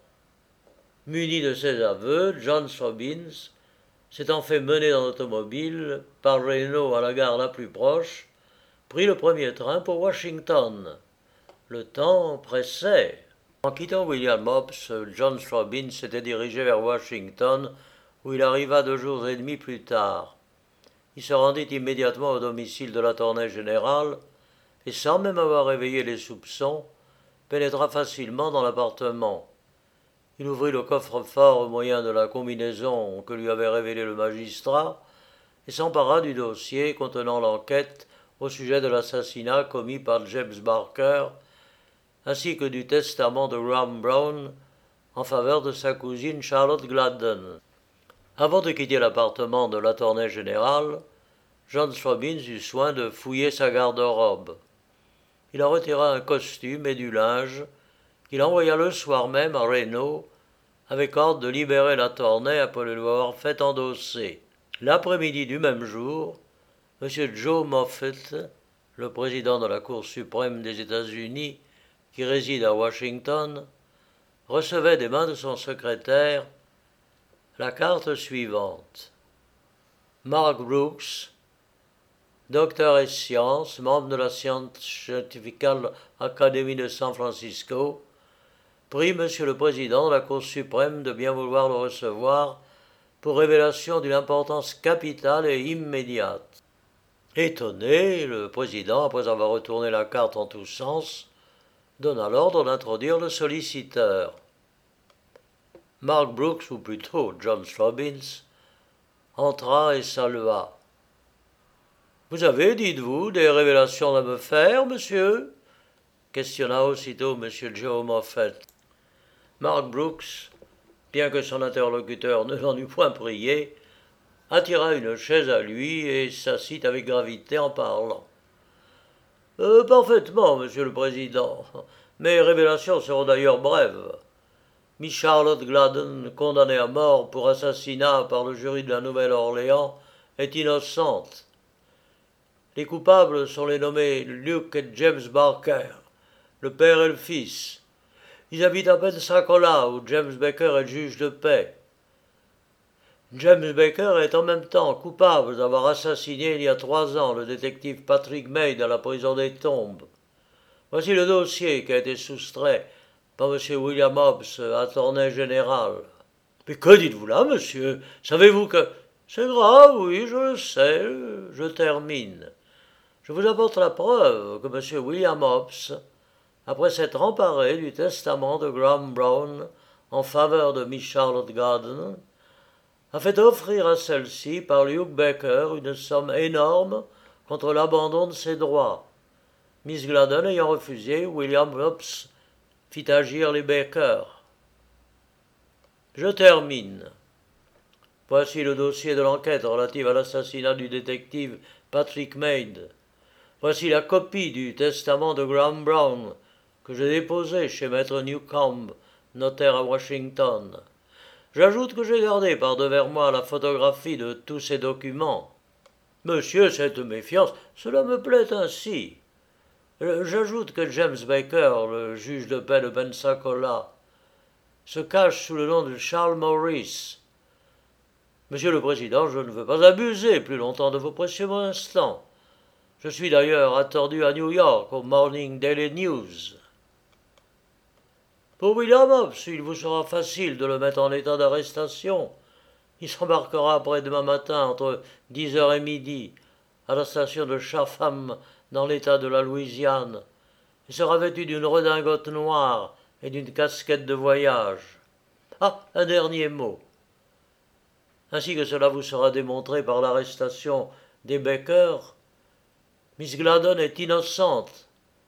Muni de ces aveux, John Robbins, s'étant fait mener dans l'automobile par Reno à la gare la plus proche, prit le premier train pour Washington. Le temps pressait. En quittant William Hobbes, John Robbins s'était dirigé vers Washington, où il arriva deux jours et demi plus tard. Il se rendit immédiatement au domicile de l'attorney général, et sans même avoir réveillé les soupçons, pénétra facilement dans l'appartement. Il ouvrit le coffre-fort au moyen de la combinaison que lui avait révélée le magistrat, et s'empara du dossier contenant l'enquête au sujet de l'assassinat commis par James Barker, ainsi que du testament de Graham Brown en faveur de sa cousine Charlotte Gladden. Avant de quitter l'appartement de l'attorney général, John Robbins eut soin de fouiller sa garde-robe. Il en retira un costume et du linge qu'il envoya le soir même à Reno avec ordre de libérer la Tornay après le lui avoir fait endosser. L'après-midi du même jour, M. Joe Moffett, le président de la Cour suprême des États-Unis, qui réside à Washington, recevait des mains de son secrétaire la carte suivante. Mark Brooks, docteur et sciences, membre de la Scientific Academy de San Francisco, prie Monsieur le Président de la Cour suprême de bien vouloir le recevoir pour révélation d'une importance capitale et immédiate. Étonné, le président, après avoir retourné la carte en tous sens, donna l'ordre d'introduire le solliciteur. Mark Brooks, ou plutôt John Robbins, entra et salua. « Vous avez, dites-vous, des révélations à me faire, monsieur ?» questionna aussitôt M. Joe Moffett. Mark Brooks, bien que son interlocuteur ne l'en eût point prié, attira une chaise à lui et s'assit avec gravité en parlant. Euh, « Parfaitement, monsieur le président. Mes révélations seront d'ailleurs brèves. Miss Charlotte Gladden, condamnée à mort pour assassinat par le jury de la Nouvelle-Orléans, est innocente. Les coupables sont les nommés Luke et James Barker, le père et le fils. Ils habitent à Pensacola, où James Baker est juge de paix. James Baker est en même temps coupable d'avoir assassiné il y a trois ans le détective Patrick Meade à la prison des Tombes. Voici le dossier qui a été soustrait par M. William Hobbs, attorney général. Mais que dites-vous là, monsieur? Savez-vous que... C'est grave, oui, je le sais, je termine. Je vous apporte la preuve que M. William Hobbs, après s'être emparé du testament de Graham Brown en faveur de Miss Charlotte Gladden, a fait offrir à celle-ci par Luke Baker une somme énorme contre l'abandon de ses droits. Miss Gladden ayant refusé, William Hobbs fit agir les Baker. Je termine. Voici le dossier de l'enquête relative à l'assassinat du détective Patrick Meade. Voici la copie du testament de Graham Brown que j'ai déposé chez maître Newcomb, notaire à Washington. J'ajoute que j'ai gardé par devers moi la photographie de tous ces documents. Monsieur, cette méfiance, cela me plaît ainsi. J'ajoute que James Baker, le juge de paix de Pensacola, se cache sous le nom de Charles Morris. Monsieur le Président, je ne veux pas abuser plus longtemps de vos précieux instants. Je suis d'ailleurs attendu à New York, au Morning Daily News. Pour William Hobbs, il vous sera facile de le mettre en état d'arrestation. Il s'embarquera après-demain matin entre dix heures et midi à la station de Chatham dans l'État de la Louisiane et sera vêtu d'une redingote noire et d'une casquette de voyage. Ah, un dernier mot. Ainsi que cela vous sera démontré par l'arrestation des Baker, Miss Gladden est innocente.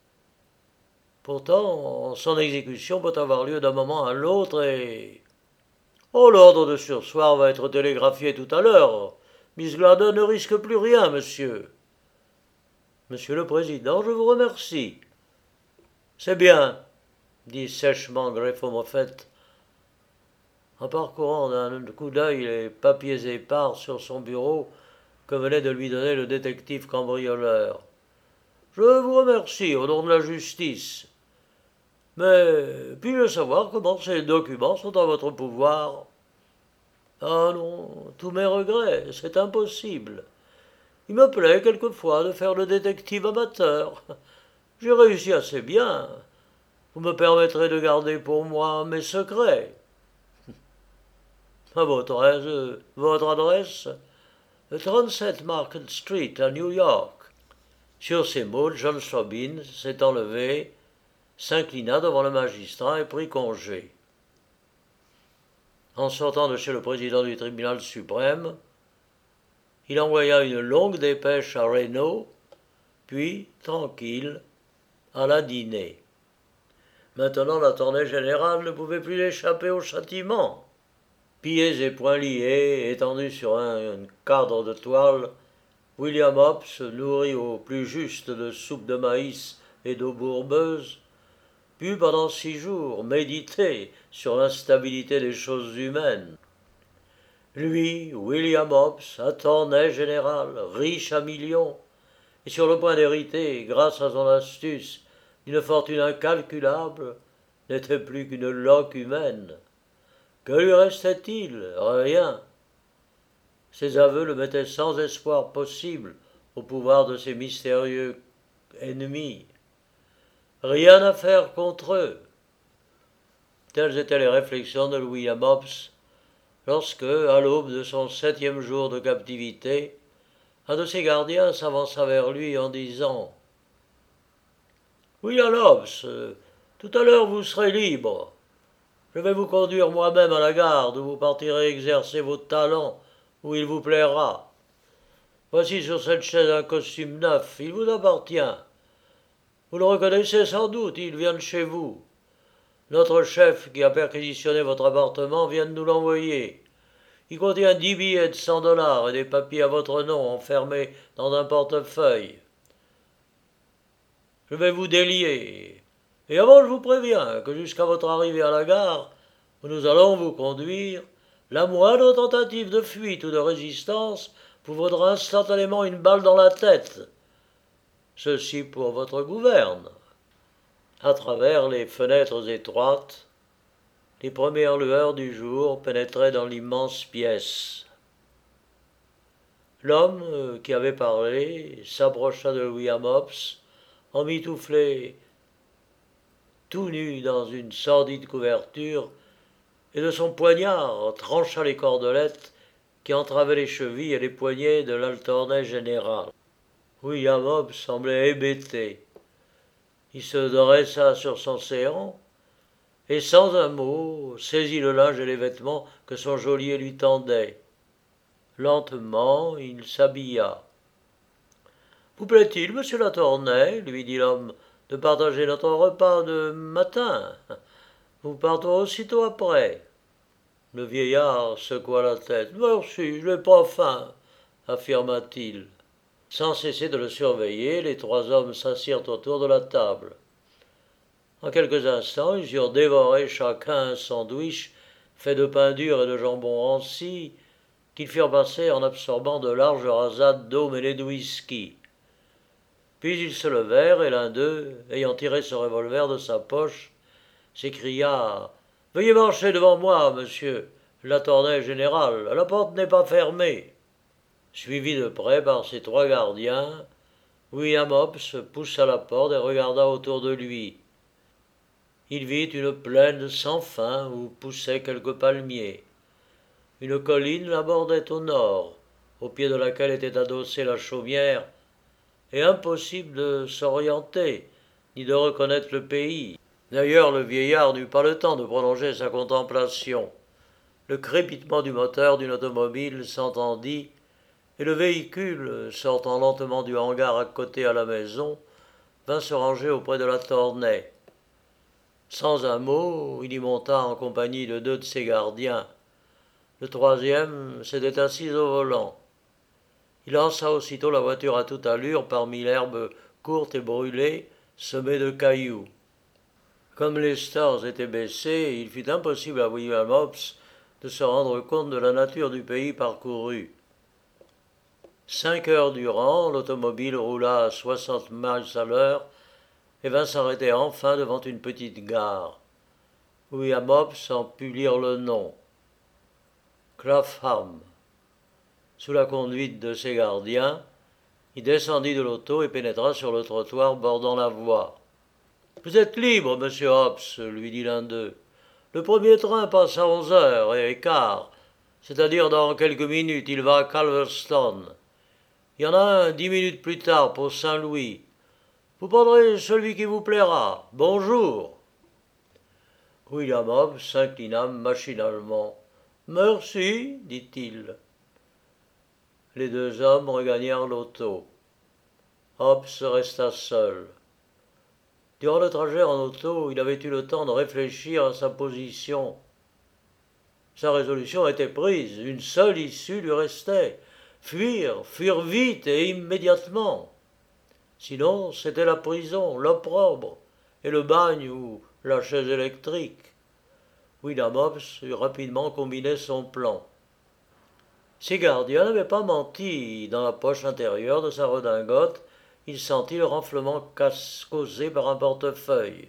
Pourtant, son exécution peut avoir lieu d'un moment à l'autre et... Oh, l'ordre de surseoir va être télégraphié tout à l'heure. Miss Gladden ne risque plus rien, monsieur. Monsieur le Président, je vous remercie. C'est bien, dit sèchement Greffo Moffett, en parcourant d'un coup d'œil les papiers épars sur son bureau que venait de lui donner le détective cambrioleur. Je vous remercie au nom de la justice. Mais puis-je savoir comment ces documents sont en votre pouvoir? Ah non, tous mes regrets, c'est impossible. Il me plaît quelquefois de faire le détective amateur. J'ai réussi assez bien. Vous me permettrez de garder pour moi mes secrets. À votre adresse, votre adresse trente-sept Market Street, à New York. Sur ces mots, John Robbins s'étant levé, s'inclina devant le magistrat et prit congé. En sortant de chez le président du tribunal suprême, il envoya une longue dépêche à Reno, puis, tranquille, alla dîner. Maintenant, l'attorney général ne pouvait plus échapper au châtiment. Pieds et poings liés, étendus sur un, un cadre de toile, William Hobbes, nourri au plus juste de soupe de maïs et d'eau bourbeuse, put pendant six jours méditer sur l'instabilité des choses humaines. Lui, William Hobbes, attorney général, riche à millions, et sur le point d'hériter, grâce à son astuce, d'une fortune incalculable, n'était plus qu'une loque humaine. Que lui restait-il? Rien. Ses aveux le mettaient sans espoir possible au pouvoir de ses mystérieux ennemis. Rien à faire contre eux. Telles étaient les réflexions de William Hobbes lorsque, à l'aube de son septième jour de captivité, un de ses gardiens s'avança vers lui en disant « William Hobbes, tout à l'heure vous serez libre. Je vais vous conduire moi-même à la garde où vous partirez exercer vos talents où il vous plaira. Voici sur cette chaise un costume neuf, il vous appartient. Vous le reconnaissez sans doute, il vient de chez vous. Notre chef qui a perquisitionné votre appartement vient de nous l'envoyer. Il contient dix billets de cent dollars et des papiers à votre nom enfermés dans un portefeuille. Je vais vous délier. Et avant, je vous préviens que jusqu'à votre arrivée à la gare, où nous allons vous conduire, la moindre tentative de fuite ou de résistance vous vaudra instantanément une balle dans la tête. Ceci pour votre gouverne. » À travers les fenêtres étroites, les premières lueurs du jour pénétraient dans l'immense pièce. L'homme qui avait parlé s'approcha de William Hobbes, emmitouflé tout nu dans une sordide couverture, et de son poignard trancha les cordelettes qui entravaient les chevilles et les poignets de l'altorney général. William Hobbes semblait hébété. Il se dressa sur son séant et, sans un mot, saisit le linge et les vêtements que son geôlier lui tendait. Lentement, il s'habilla. « Vous plaît-il, monsieur Latournay, lui dit l'homme, de partager notre repas de matin? Nous partons aussitôt après. » Le vieillard secoua la tête. « Merci, je n'ai pas faim, » affirma-t-il. Sans cesser de le surveiller, les trois hommes s'assirent autour de la table. En quelques instants, ils eurent dévoré chacun un sandwich fait de pain dur et de jambon ranci, qu'ils firent passer en absorbant de larges rasades d'eau mêlée de whisky. Puis ils se levèrent, et l'un d'eux, ayant tiré son revolver de sa poche, s'écria « Veuillez marcher devant moi, monsieur Latournay général, la porte n'est pas fermée. » Suivi de près par ses trois gardiens, William Hobbes poussa la porte et regarda autour de lui. Il vit une plaine sans fin où poussaient quelques palmiers. Une colline la bordait au nord, au pied de laquelle était adossée la chaumière, et impossible de s'orienter, ni de reconnaître le pays. D'ailleurs, le vieillard n'eut pas le temps de prolonger sa contemplation. Le crépitement du moteur d'une automobile s'entendit, et le véhicule, sortant lentement du hangar à côté à la maison, vint se ranger auprès de Latournay. Sans un mot, il y monta en compagnie de deux de ses gardiens. Le troisième s'était assis au volant. Il lança aussitôt la voiture à toute allure parmi l'herbe courte et brûlée, semée de cailloux. Comme les stars étaient baissées, il fut impossible à William Hobbes de se rendre compte de la nature du pays parcouru. Cinq heures durant, l'automobile roula à soixante miles à l'heure et vint s'arrêter enfin devant une petite gare. William Hobbes en put lire le nom. Clapham. Sous la conduite de ses gardiens, il descendit de l'auto et pénétra sur le trottoir bordant la voie. « Vous êtes libre, monsieur Hobbes, lui dit l'un d'eux. Le premier train passe à onze heures et quart, c'est-à-dire dans quelques minutes, il va à Calverstone. Il y en a un dix minutes plus tard pour Saint-Louis. Vous prendrez celui qui vous plaira. Bonjour. » William Hobbes s'inclina machinalement. « Merci, dit-il. » Les deux hommes regagnèrent l'auto. Hobbes resta seul. Durant le trajet en auto, il avait eu le temps de réfléchir à sa position. Sa résolution était prise, une seule issue lui restait, fuir, fuir vite et immédiatement. Sinon, c'était la prison, l'opprobre, et le bagne ou la chaise électrique. William Hobbes eut rapidement combiné son plan. Ses gardiens n'avaient pas menti. Dans la poche intérieure de sa redingote, il sentit le renflement causé par un portefeuille.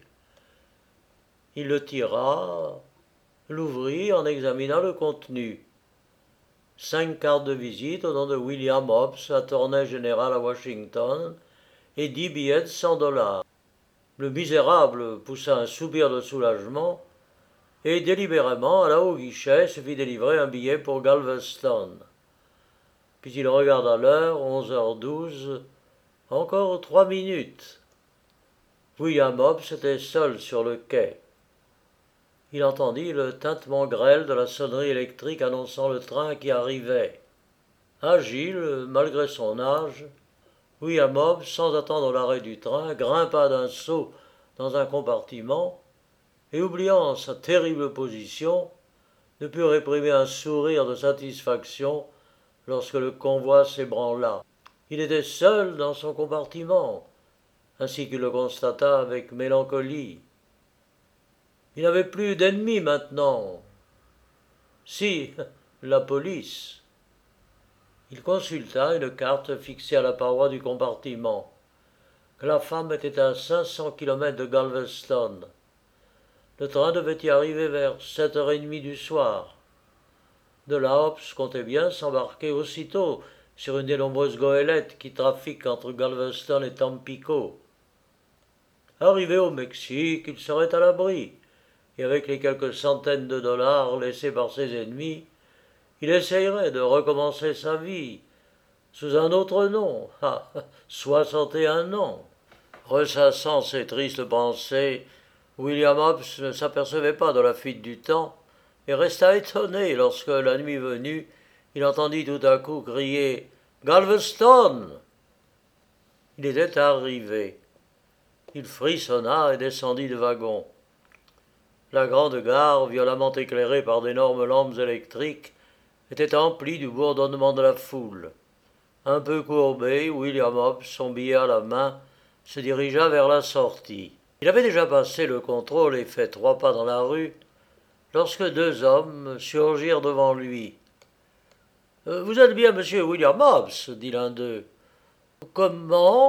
Il le tira, l'ouvrit en examinant le contenu. Cinq cartes de visite au nom de William Hobbes, attorney général à Washington, et dix billets de cent dollars. Le misérable poussa un soupir de soulagement et délibérément alla au guichet se fit délivrer un billet pour Galveston. Puis il regarda l'heure, onze heures douze, encore trois minutes. William Hobbes était seul sur le quai. Il entendit le tintement grêle de la sonnerie électrique annonçant le train qui arrivait. Agile, malgré son âge, William Hobbes, sans attendre l'arrêt du train, grimpa d'un saut dans un compartiment et, oubliant sa terrible position, ne put réprimer un sourire de satisfaction lorsque le convoi s'ébranla. Il était seul dans son compartiment, ainsi qu'il le constata avec mélancolie. Il n'avait plus d'ennemis maintenant. Si, la police. Il consulta une carte fixée à la paroi du compartiment. Clapham était à cinq cents kilomètres de Galveston. Le train devait y arriver vers sept heures trente du soir. De là, Hobbes comptait bien s'embarquer aussitôt sur une des nombreuses goélettes qui trafiquent entre Galveston et Tampico. Arrivé au Mexique, il serait à l'abri, et avec les quelques centaines de dollars laissés par ses ennemis, il essayerait de recommencer sa vie, sous un autre nom, à soixante et un ans. Ressassant ces tristes pensées, William Hobbes ne s'apercevait pas de la fuite du temps et resta étonné lorsque, la nuit venue, il entendit tout à coup crier « Galveston !» Il était arrivé. Il frissonna et descendit du wagon. La grande gare, violemment éclairée par d'énormes lampes électriques, était emplie du bourdonnement de la foule. Un peu courbé, William Hobbes, son billet à la main, se dirigea vers la sortie. Il avait déjà passé le contrôle et fait trois pas dans la rue, lorsque deux hommes surgirent devant lui. Euh, « Vous êtes bien monsieur William Hobbes » dit l'un d'eux. « Comment »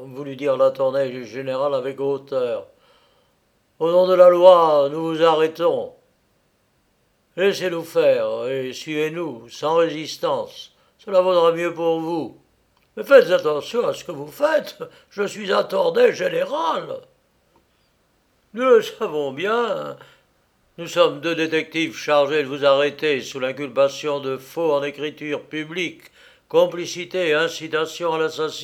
voulut dire l'attorney général avec hauteur. « Au nom de la loi, nous vous arrêtons. Laissez-nous faire et suivez-nous, sans résistance. Cela vaudra mieux pour vous. Mais faites attention à ce que vous faites. Je suis attorney général. » « Nous le savons bien. Nous sommes deux détectives chargés de vous arrêter sous l'inculpation de faux en écriture publique, complicité et incitation à l'assassinat. »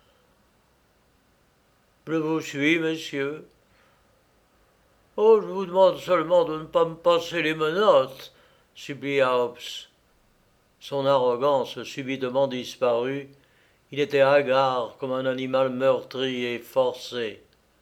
« Je vous suis, messieurs. »« Oh, je vous demande seulement de ne pas me passer les menottes, » supplia Hobbes. Son arrogance subitement disparut. Il était hagard comme un animal meurtri et forcé.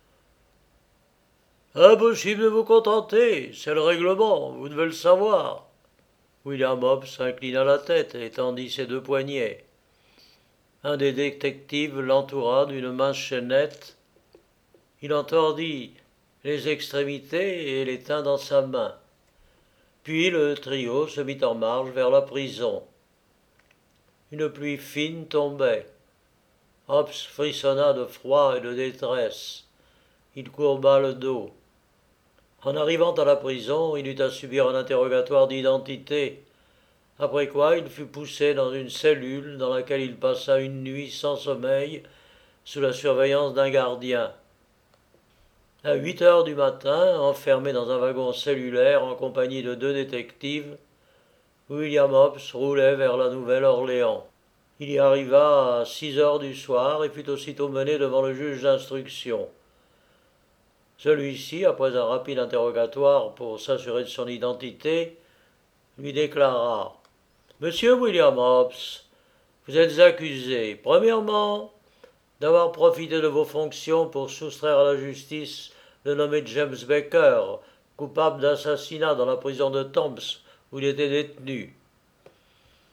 « Impossible de vous contenter, c'est le règlement, vous devez le savoir. » William Hobbes inclina la tête et tendit ses deux poignets. Un des détectives l'entoura d'une mince chaînette. Il en tordit les extrémités et les tint dans sa main. Puis le trio se mit en marche vers la prison. Une pluie fine tombait. Hobbes frissonna de froid et de détresse. Il courba le dos. En arrivant à la prison, il eut à subir un interrogatoire d'identité, après quoi il fut poussé dans une cellule dans laquelle il passa une nuit sans sommeil, sous la surveillance d'un gardien. À huit heures du matin, enfermé dans un wagon cellulaire en compagnie de deux détectives, William Hobbes roulait vers la Nouvelle-Orléans. Il y arriva à six heures du soir et fut aussitôt mené devant le juge d'instruction. Celui-ci, après un rapide interrogatoire pour s'assurer de son identité, lui déclara « Monsieur William Hobbes, vous êtes accusé, premièrement, d'avoir profité de vos fonctions pour soustraire à la justice le nommé James Baker, coupable d'assassinat dans la prison de Tomsk où il était détenu.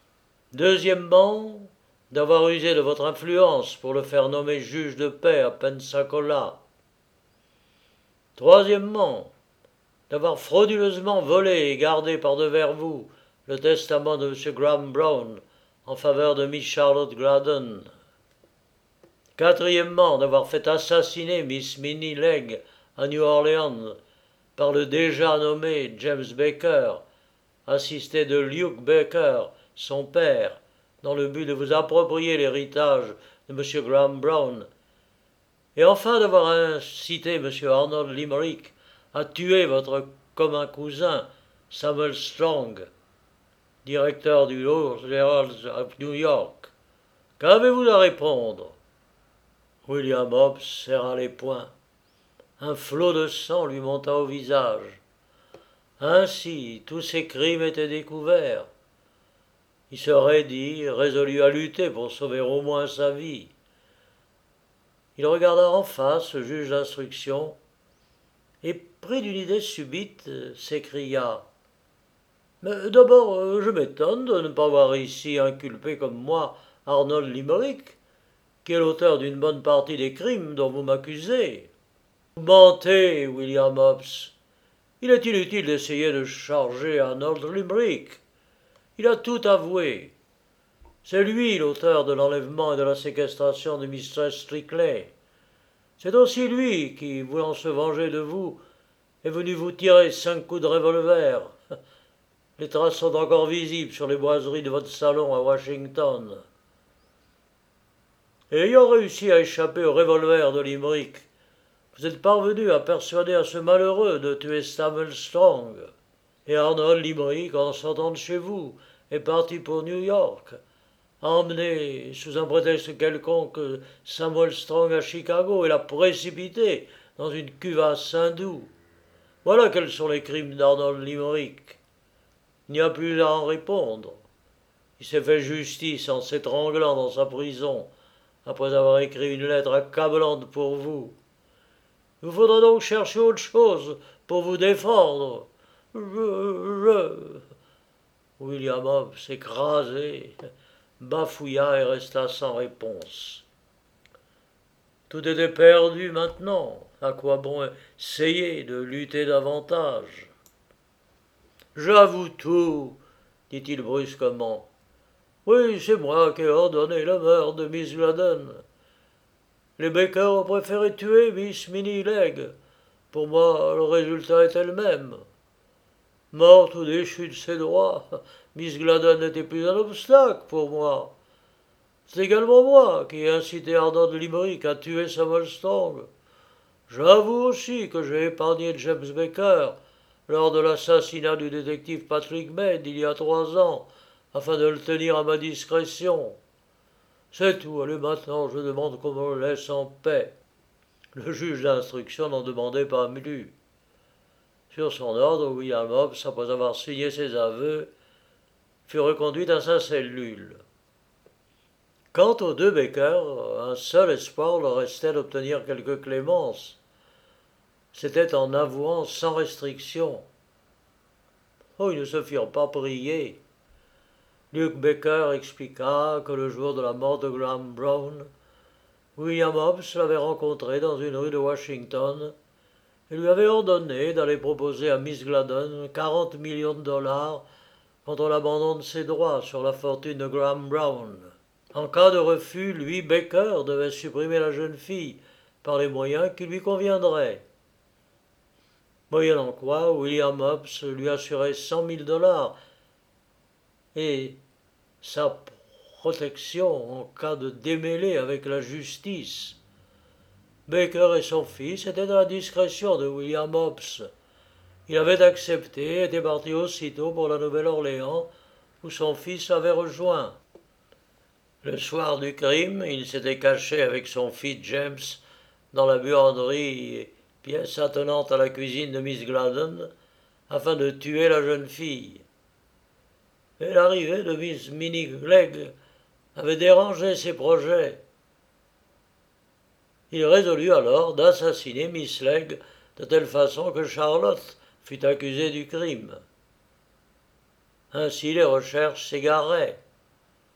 Deuxièmement, d'avoir usé de votre influence pour le faire nommer juge de paix à Pensacola. Troisièmement, d'avoir frauduleusement volé et gardé par devers vous le testament de M. Graham Brown en faveur de Miss Charlotte Gladden. Quatrièmement, d'avoir fait assassiner Miss Minnie Legg à New Orleans par le déjà nommé James Baker, assisté de Luke Baker, son père, dans le but de vous approprier l'héritage de M. Graham Brown, et enfin d'avoir incité M. Arnold Limerick à tuer votre commun cousin Samuel Strong, directeur du Lourdes Herald of New York. Qu'avez-vous à répondre? William Hobbs serra les poings. Un flot de sang lui monta au visage. Ainsi, tous ses crimes étaient découverts. Il se raidit, résolu à lutter pour sauver au moins sa vie. Il regarda en face le juge d'instruction et, pris d'une idée subite, s'écria « Mais d'abord, je m'étonne de ne pas voir ici inculpé comme moi Arnold Limerick, qui est l'auteur d'une bonne partie des crimes dont vous m'accusez. » Vous mentez, William Hobbs. Il est inutile d'essayer de charger Arnold Limerick. Il a tout avoué. C'est lui l'auteur de l'enlèvement et de la séquestration de mistress Strickley. C'est aussi lui qui, voulant se venger de vous, est venu vous tirer cinq coups de revolver. Les traces sont encore visibles sur les boiseries de votre salon à Washington. Et ayant réussi à échapper au revolver de Limerick, vous êtes parvenu à persuader à ce malheureux de tuer Samuel Strong. Et Arnold Limerick, en sortant de chez vous, est parti pour New York, a emmené, sous un prétexte quelconque, Samuel Strong à Chicago et l'a précipité dans une cuve à Saint-Doux. Voilà quels sont les crimes d'Arnold Limerick. Il n'y a plus à en répondre. Il s'est fait justice en s'étranglant dans sa prison, après avoir écrit une lettre accablante pour vous. Il vous faudra donc chercher autre chose pour vous défendre. Je... je... William Hobbs, écrasé, bafouilla et resta sans réponse. Tout était perdu maintenant. À quoi bon essayer de lutter davantage? J'avoue tout, dit-il brusquement. Oui, c'est moi qui ai ordonné le meurtre de Miss Gladden. Les Baker ont préféré tuer Miss Minnie Legg. Pour moi, le résultat était le même. Morte ou déchue de ses droits, Miss Gladden n'était plus un obstacle pour moi. C'est également moi qui ai incité Arnold Limerick à tuer Samuel Strong. J'avoue aussi que j'ai épargné James Baker lors de l'assassinat du détective Patrick Mead il y a trois ans, afin de le tenir à ma discrétion. C'est tout, allez maintenant, je demande qu'on me laisse en paix. Le juge d'instruction n'en demandait pas plus. Sur son ordre, William Hobbs, après avoir signé ses aveux, fut reconduit à sa cellule. Quant aux deux Baker, un seul espoir leur restait d'obtenir quelque clémence. C'était en avouant sans restriction. Oh, ils ne se firent pas prier. Luke Baker expliqua que le jour de la mort de Graham Brown, William Hobbs l'avait rencontré dans une rue de Washington et lui avait ordonné d'aller proposer à Miss Gladden quarante millions de dollars contre l'abandon de ses droits sur la fortune de Graham Brown. En cas de refus, lui, Baker, devait supprimer la jeune fille par les moyens qui lui conviendraient. Moyennant quoi, William Hobbs lui assurait cent mille dollars et sa protection en cas de démêlé avec la justice. Baker et son fils étaient à la discrétion de William Hobbs. Il avait accepté et était parti aussitôt pour la Nouvelle-Orléans, où son fils l'avait rejoint. Le soir du crime, il s'était caché avec son fils James dans la buanderie, pièce attenante à la cuisine de Miss Gladden, afin de tuer la jeune fille. Et l'arrivée de Miss Minnie Legg avait dérangé ses projets. Il résolut alors d'assassiner Miss Legg de telle façon que Charlotte fut accusée du crime. Ainsi les recherches s'égaraient.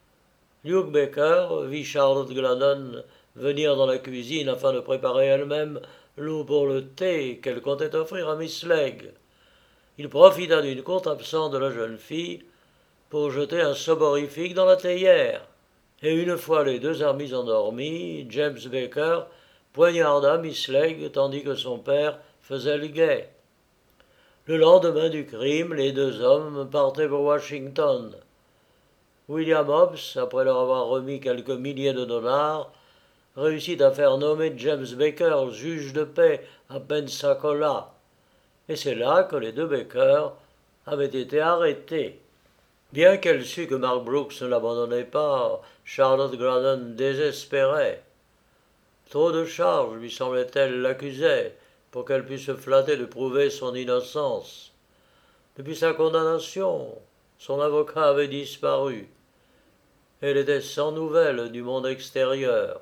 Luke Baker vit Charlotte Gladden venir dans la cuisine afin de préparer elle-même l'eau pour le thé qu'elle comptait offrir à Miss Legg. Il profita d'une courte absence de la jeune fille pour jeter un soporifique dans la théière. Et une fois les deux amis endormis, James Baker poignarda Miss Legg tandis que son père faisait le guet. Le lendemain du crime, les deux hommes partaient pour Washington. William Hobbs, après leur avoir remis quelques milliers de dollars, réussit à faire nommer James Baker juge de paix à Pensacola. Et c'est là que les deux Baker avaient été arrêtés. Bien qu'elle sût que Mark Brooks ne l'abandonnait pas, Charlotte Gladden désespérait. Trop de charges, lui semblait-elle, l'accusaient pour qu'elle puisse se flatter de prouver son innocence. Depuis sa condamnation, son avocat avait disparu. Elle était sans nouvelles du monde extérieur.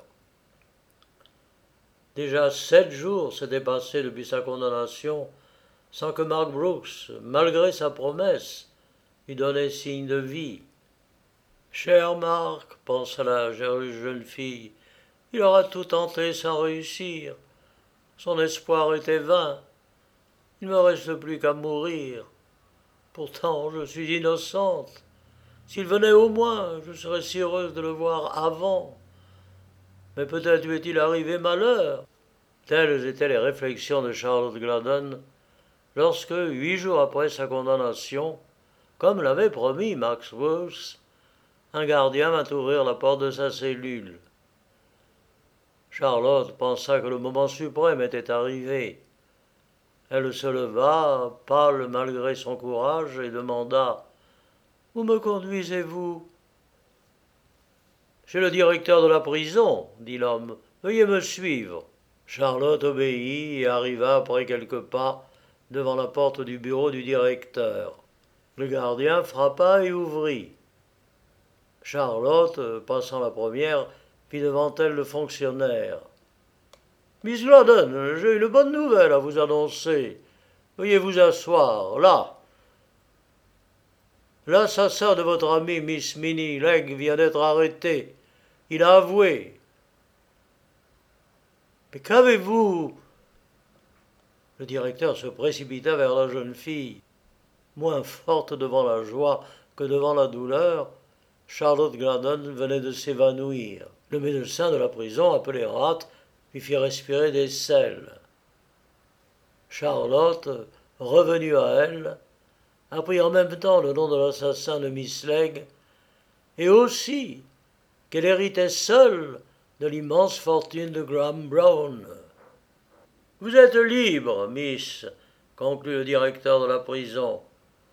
Déjà sept jours s'étaient passés depuis sa condamnation sans que Mark Brooks, malgré sa promesse, lui donnait signe de vie. « Cher Mark, pensa la jeune fille, il aura tout tenté sans réussir. Son espoir était vain. Il ne me reste plus qu'à mourir. Pourtant, je suis innocente. S'il venait au moins, je serais si heureuse de le voir avant. Mais peut-être lui est-il arrivé malheur. » Telles étaient les réflexions de Charlotte Gladden lorsque, huit jours après sa condamnation, comme l'avait promis Max Brooks, un gardien vint ouvrir la porte de sa cellule. Charlotte pensa que le moment suprême était arrivé. Elle se leva, pâle malgré son courage, et demanda « Où me conduisez-vous » ? « Chez le directeur de la prison, » dit l'homme. « Veuillez me suivre. » Charlotte obéit et arriva après quelques pas devant la porte du bureau du directeur. Le gardien frappa et ouvrit. Charlotte, passant la première, vit devant elle le fonctionnaire. « Miss Gladden, j'ai une bonne nouvelle à vous annoncer. Veuillez vous asseoir, là. L'assassin de votre amie Miss Minnie Legg vient d'être arrêté. Il a avoué. » « Mais qu'avez-vous » Le directeur se précipita vers la jeune fille. Moins forte devant la joie que devant la douleur, Charlotte Gladden venait de s'évanouir. Le médecin de la prison, appelé Rat, lui fit respirer des sels. Charlotte, revenue à elle, apprit en même temps le nom de l'assassin de Miss Legg, et aussi qu'elle héritait seule de l'immense fortune de Graham Brown. « Vous êtes libre, Miss, » conclut le directeur de la prison.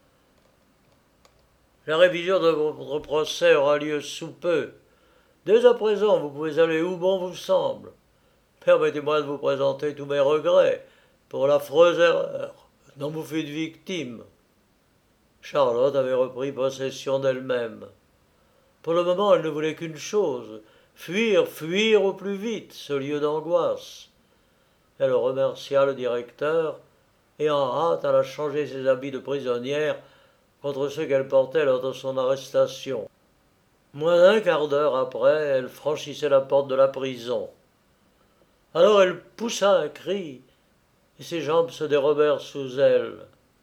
« La révision de votre procès aura lieu sous peu. Dès à présent, vous pouvez aller où bon vous semble. Permettez-moi de vous présenter tous mes regrets pour l'affreuse erreur dont vous fûtes victime. » Charlotte avait repris possession d'elle-même. Pour le moment, elle ne voulait qu'une chose, fuir, fuir au plus vite ce lieu d'angoisse. Elle remercia le directeur et en hâte alla changer ses habits de prisonnière contre ceux qu'elle portait lors de son arrestation. Moins d'un quart d'heure après, elle franchissait la porte de la prison. Alors elle poussa un cri et ses jambes se dérobèrent sous elle.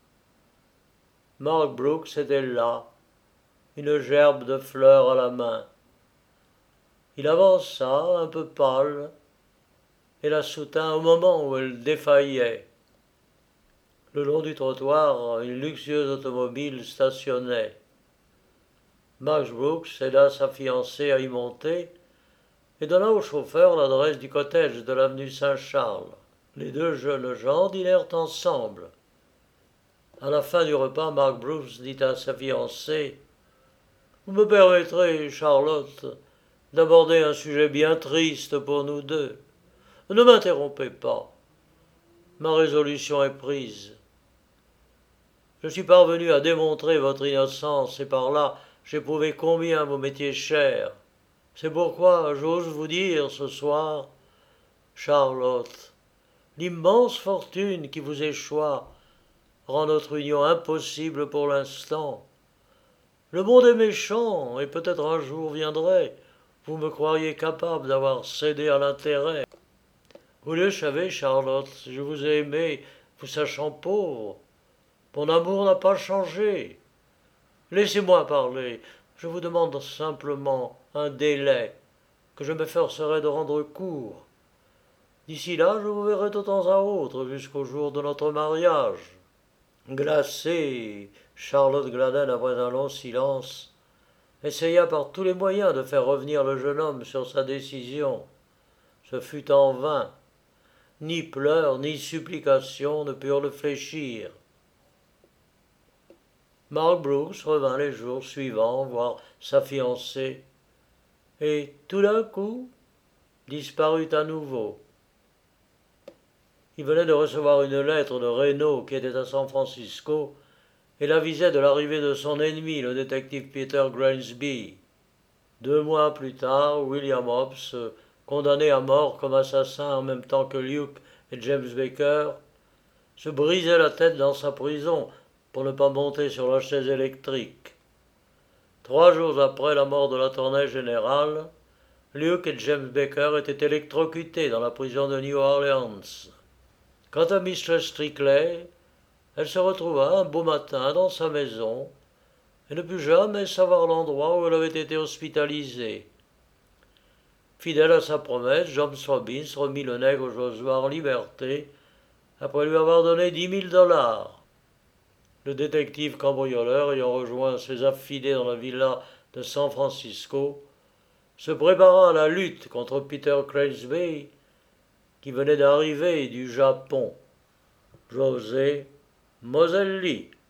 Mark Brooks était là, une gerbe de fleurs à la main. Il avança, un peu pâle, et la soutint au moment où elle défaillait. Le long du trottoir, une luxueuse automobile stationnait. Max Brooks aida sa fiancée à y monter et donna au chauffeur l'adresse du cottage de l'avenue Saint-Charles. Les deux jeunes gens dînèrent ensemble. À la fin du repas, Mark Brooks dit à sa fiancée « Vous me permettrez, Charlotte, d'aborder un sujet bien triste pour nous deux. Ne m'interrompez pas. Ma résolution est prise. Je suis parvenu à démontrer votre innocence et par là j'ai prouvé combien vous m'étiez cher. C'est pourquoi j'ose vous dire ce soir, Charlotte, l'immense fortune qui vous échoit rend notre union impossible pour l'instant. Le monde est méchant, et peut-être un jour viendrait, vous me croiriez capable d'avoir cédé à l'intérêt. Vous le savez, Charlotte, je vous ai aimé, vous sachant pauvre. Mon amour n'a pas changé. Laissez-moi parler, je vous demande simplement un délai, que je m'efforcerai de rendre court. D'ici là, je vous verrai de temps à autre, jusqu'au jour de notre mariage. Glacée, Charlotte Gladden, après un long silence, essaya par tous les moyens de faire revenir le jeune homme sur sa décision. Ce fut en vain. Ni pleurs, ni supplications ne purent le fléchir. Mark Brooks revint les jours suivants voir sa fiancée, et tout d'un coup disparut à nouveau. Il venait de recevoir une lettre de Reno qui était à San Francisco et l'avisait de l'arrivée de son ennemi, le détective Peter Granby. Deux mois plus tard, William Hobbs, condamné à mort comme assassin en même temps que Luke et James Baker, se brisait la tête dans sa prison pour ne pas monter sur la chaise électrique. Trois jours après la mort de l'attorney général, Luke et James Baker étaient électrocutés dans la prison de New Orleans. Quant à Mistress Strickley, elle se retrouva un beau matin dans sa maison et ne put jamais savoir l'endroit où elle avait été hospitalisée. Fidèle à sa promesse, James Robbins remit le nègre Joshua en liberté après lui avoir donné dix mille dollars. Le détective cambrioleur, ayant rejoint ses affidés dans la villa de San Francisco, se prépara à la lutte contre Peter Cranesby, qui venait d'arriver du Japon. José Moselli.